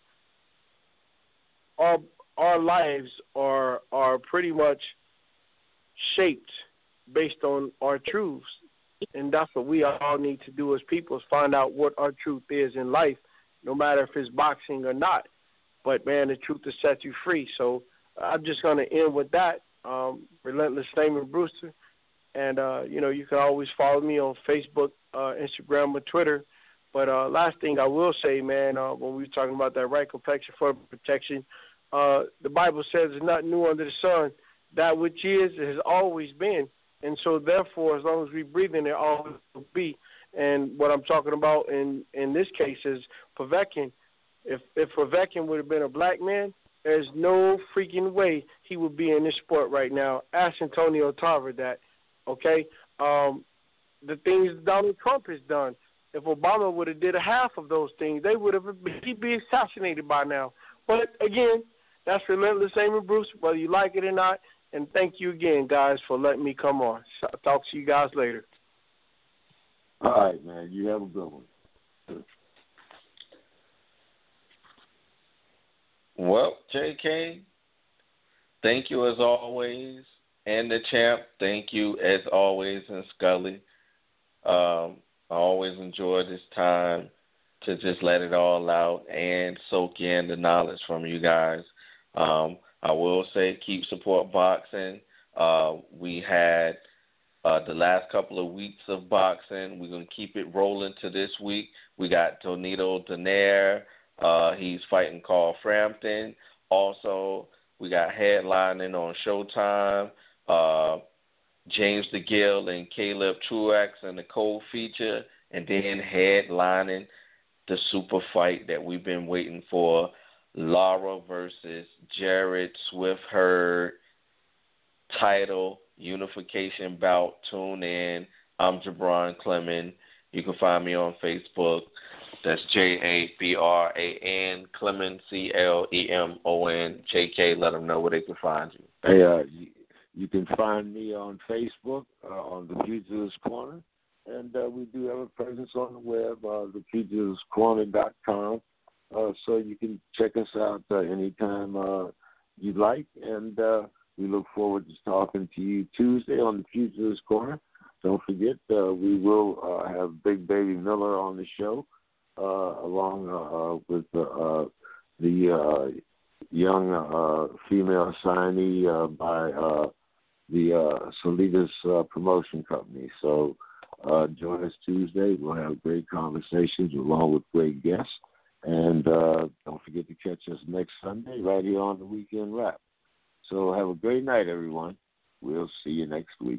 E: our, our lives are are pretty much shaped based on our truths, and that's what we all need to do as people, is find out what our truth is in life, no matter if it's boxing or not. But man, the truth will set you free. So I'm just going to end with that. Um, Relentless Slayman Brewster, and uh, you know, you can always follow me on Facebook, uh, Instagram, or Twitter. But uh, last thing I will say, man, uh, when we were talking about that right complexion for protection, uh, the Bible says there's nothing new under the sun. That which is has always been, and so therefore, as long as we breathe in, it always will be. And what I'm talking about in, in this case is Povetkin. If if Povetkin would have been a black man, there's no freaking way he would be in this sport right now. Ask Antonio Tarver that, okay? Um, the things Donald Trump has done. If Obama would have did a half of those things, they would have he'd be assassinated by now. But again, that's Relentless Slayman Bruce, whether you like it or not. And thank you again, guys, for letting me come on. I'll talk to you guys later.
B: All right, man. You have a good one.
C: Well, J K, thank you as always. And the champ, thank you as always. And Scully, um, I always enjoy this time to just let it all out and soak in the knowledge from you guys. Um, I will say keep support boxing. Uh, we had uh, the last couple of weeks of boxing. We're going to keep it rolling to this week. We got Tonito Donaire. Uh, he's fighting Carl Frampton. Also, we got headlining on Showtime. Uh, James DeGill and Caleb Truax in the co-feature. And then headlining the super fight that we've been waiting for, Lara versus Jared Swift Hurd title unification bout. Tune in. I'm Jabron Clemon. You can find me on Facebook. That's J A B R A N Clemon, C L E M O N. J K, let them know where they can find you.
B: Hey, uh, you, you can find me on Facebook uh, on the Fugitivist Corner. And uh, we do have a presence on the web, uh, the fugitivist corner dot com. Uh, so you can check us out uh, anytime uh, you'd like. And uh, we look forward to talking to you Tuesday on the Fugitivist Corner. Don't forget, uh, we will uh, have Big Baby Miller on the show, uh, along uh, with uh, uh, the uh, young uh, female signee uh, by uh, the uh, Salitas uh, Promotion Company. So uh, join us Tuesday. We'll have great conversations along with great guests. And uh, don't forget to catch us next Sunday right here on the Weekend Wrap. So have a great night, everyone. We'll see you next week.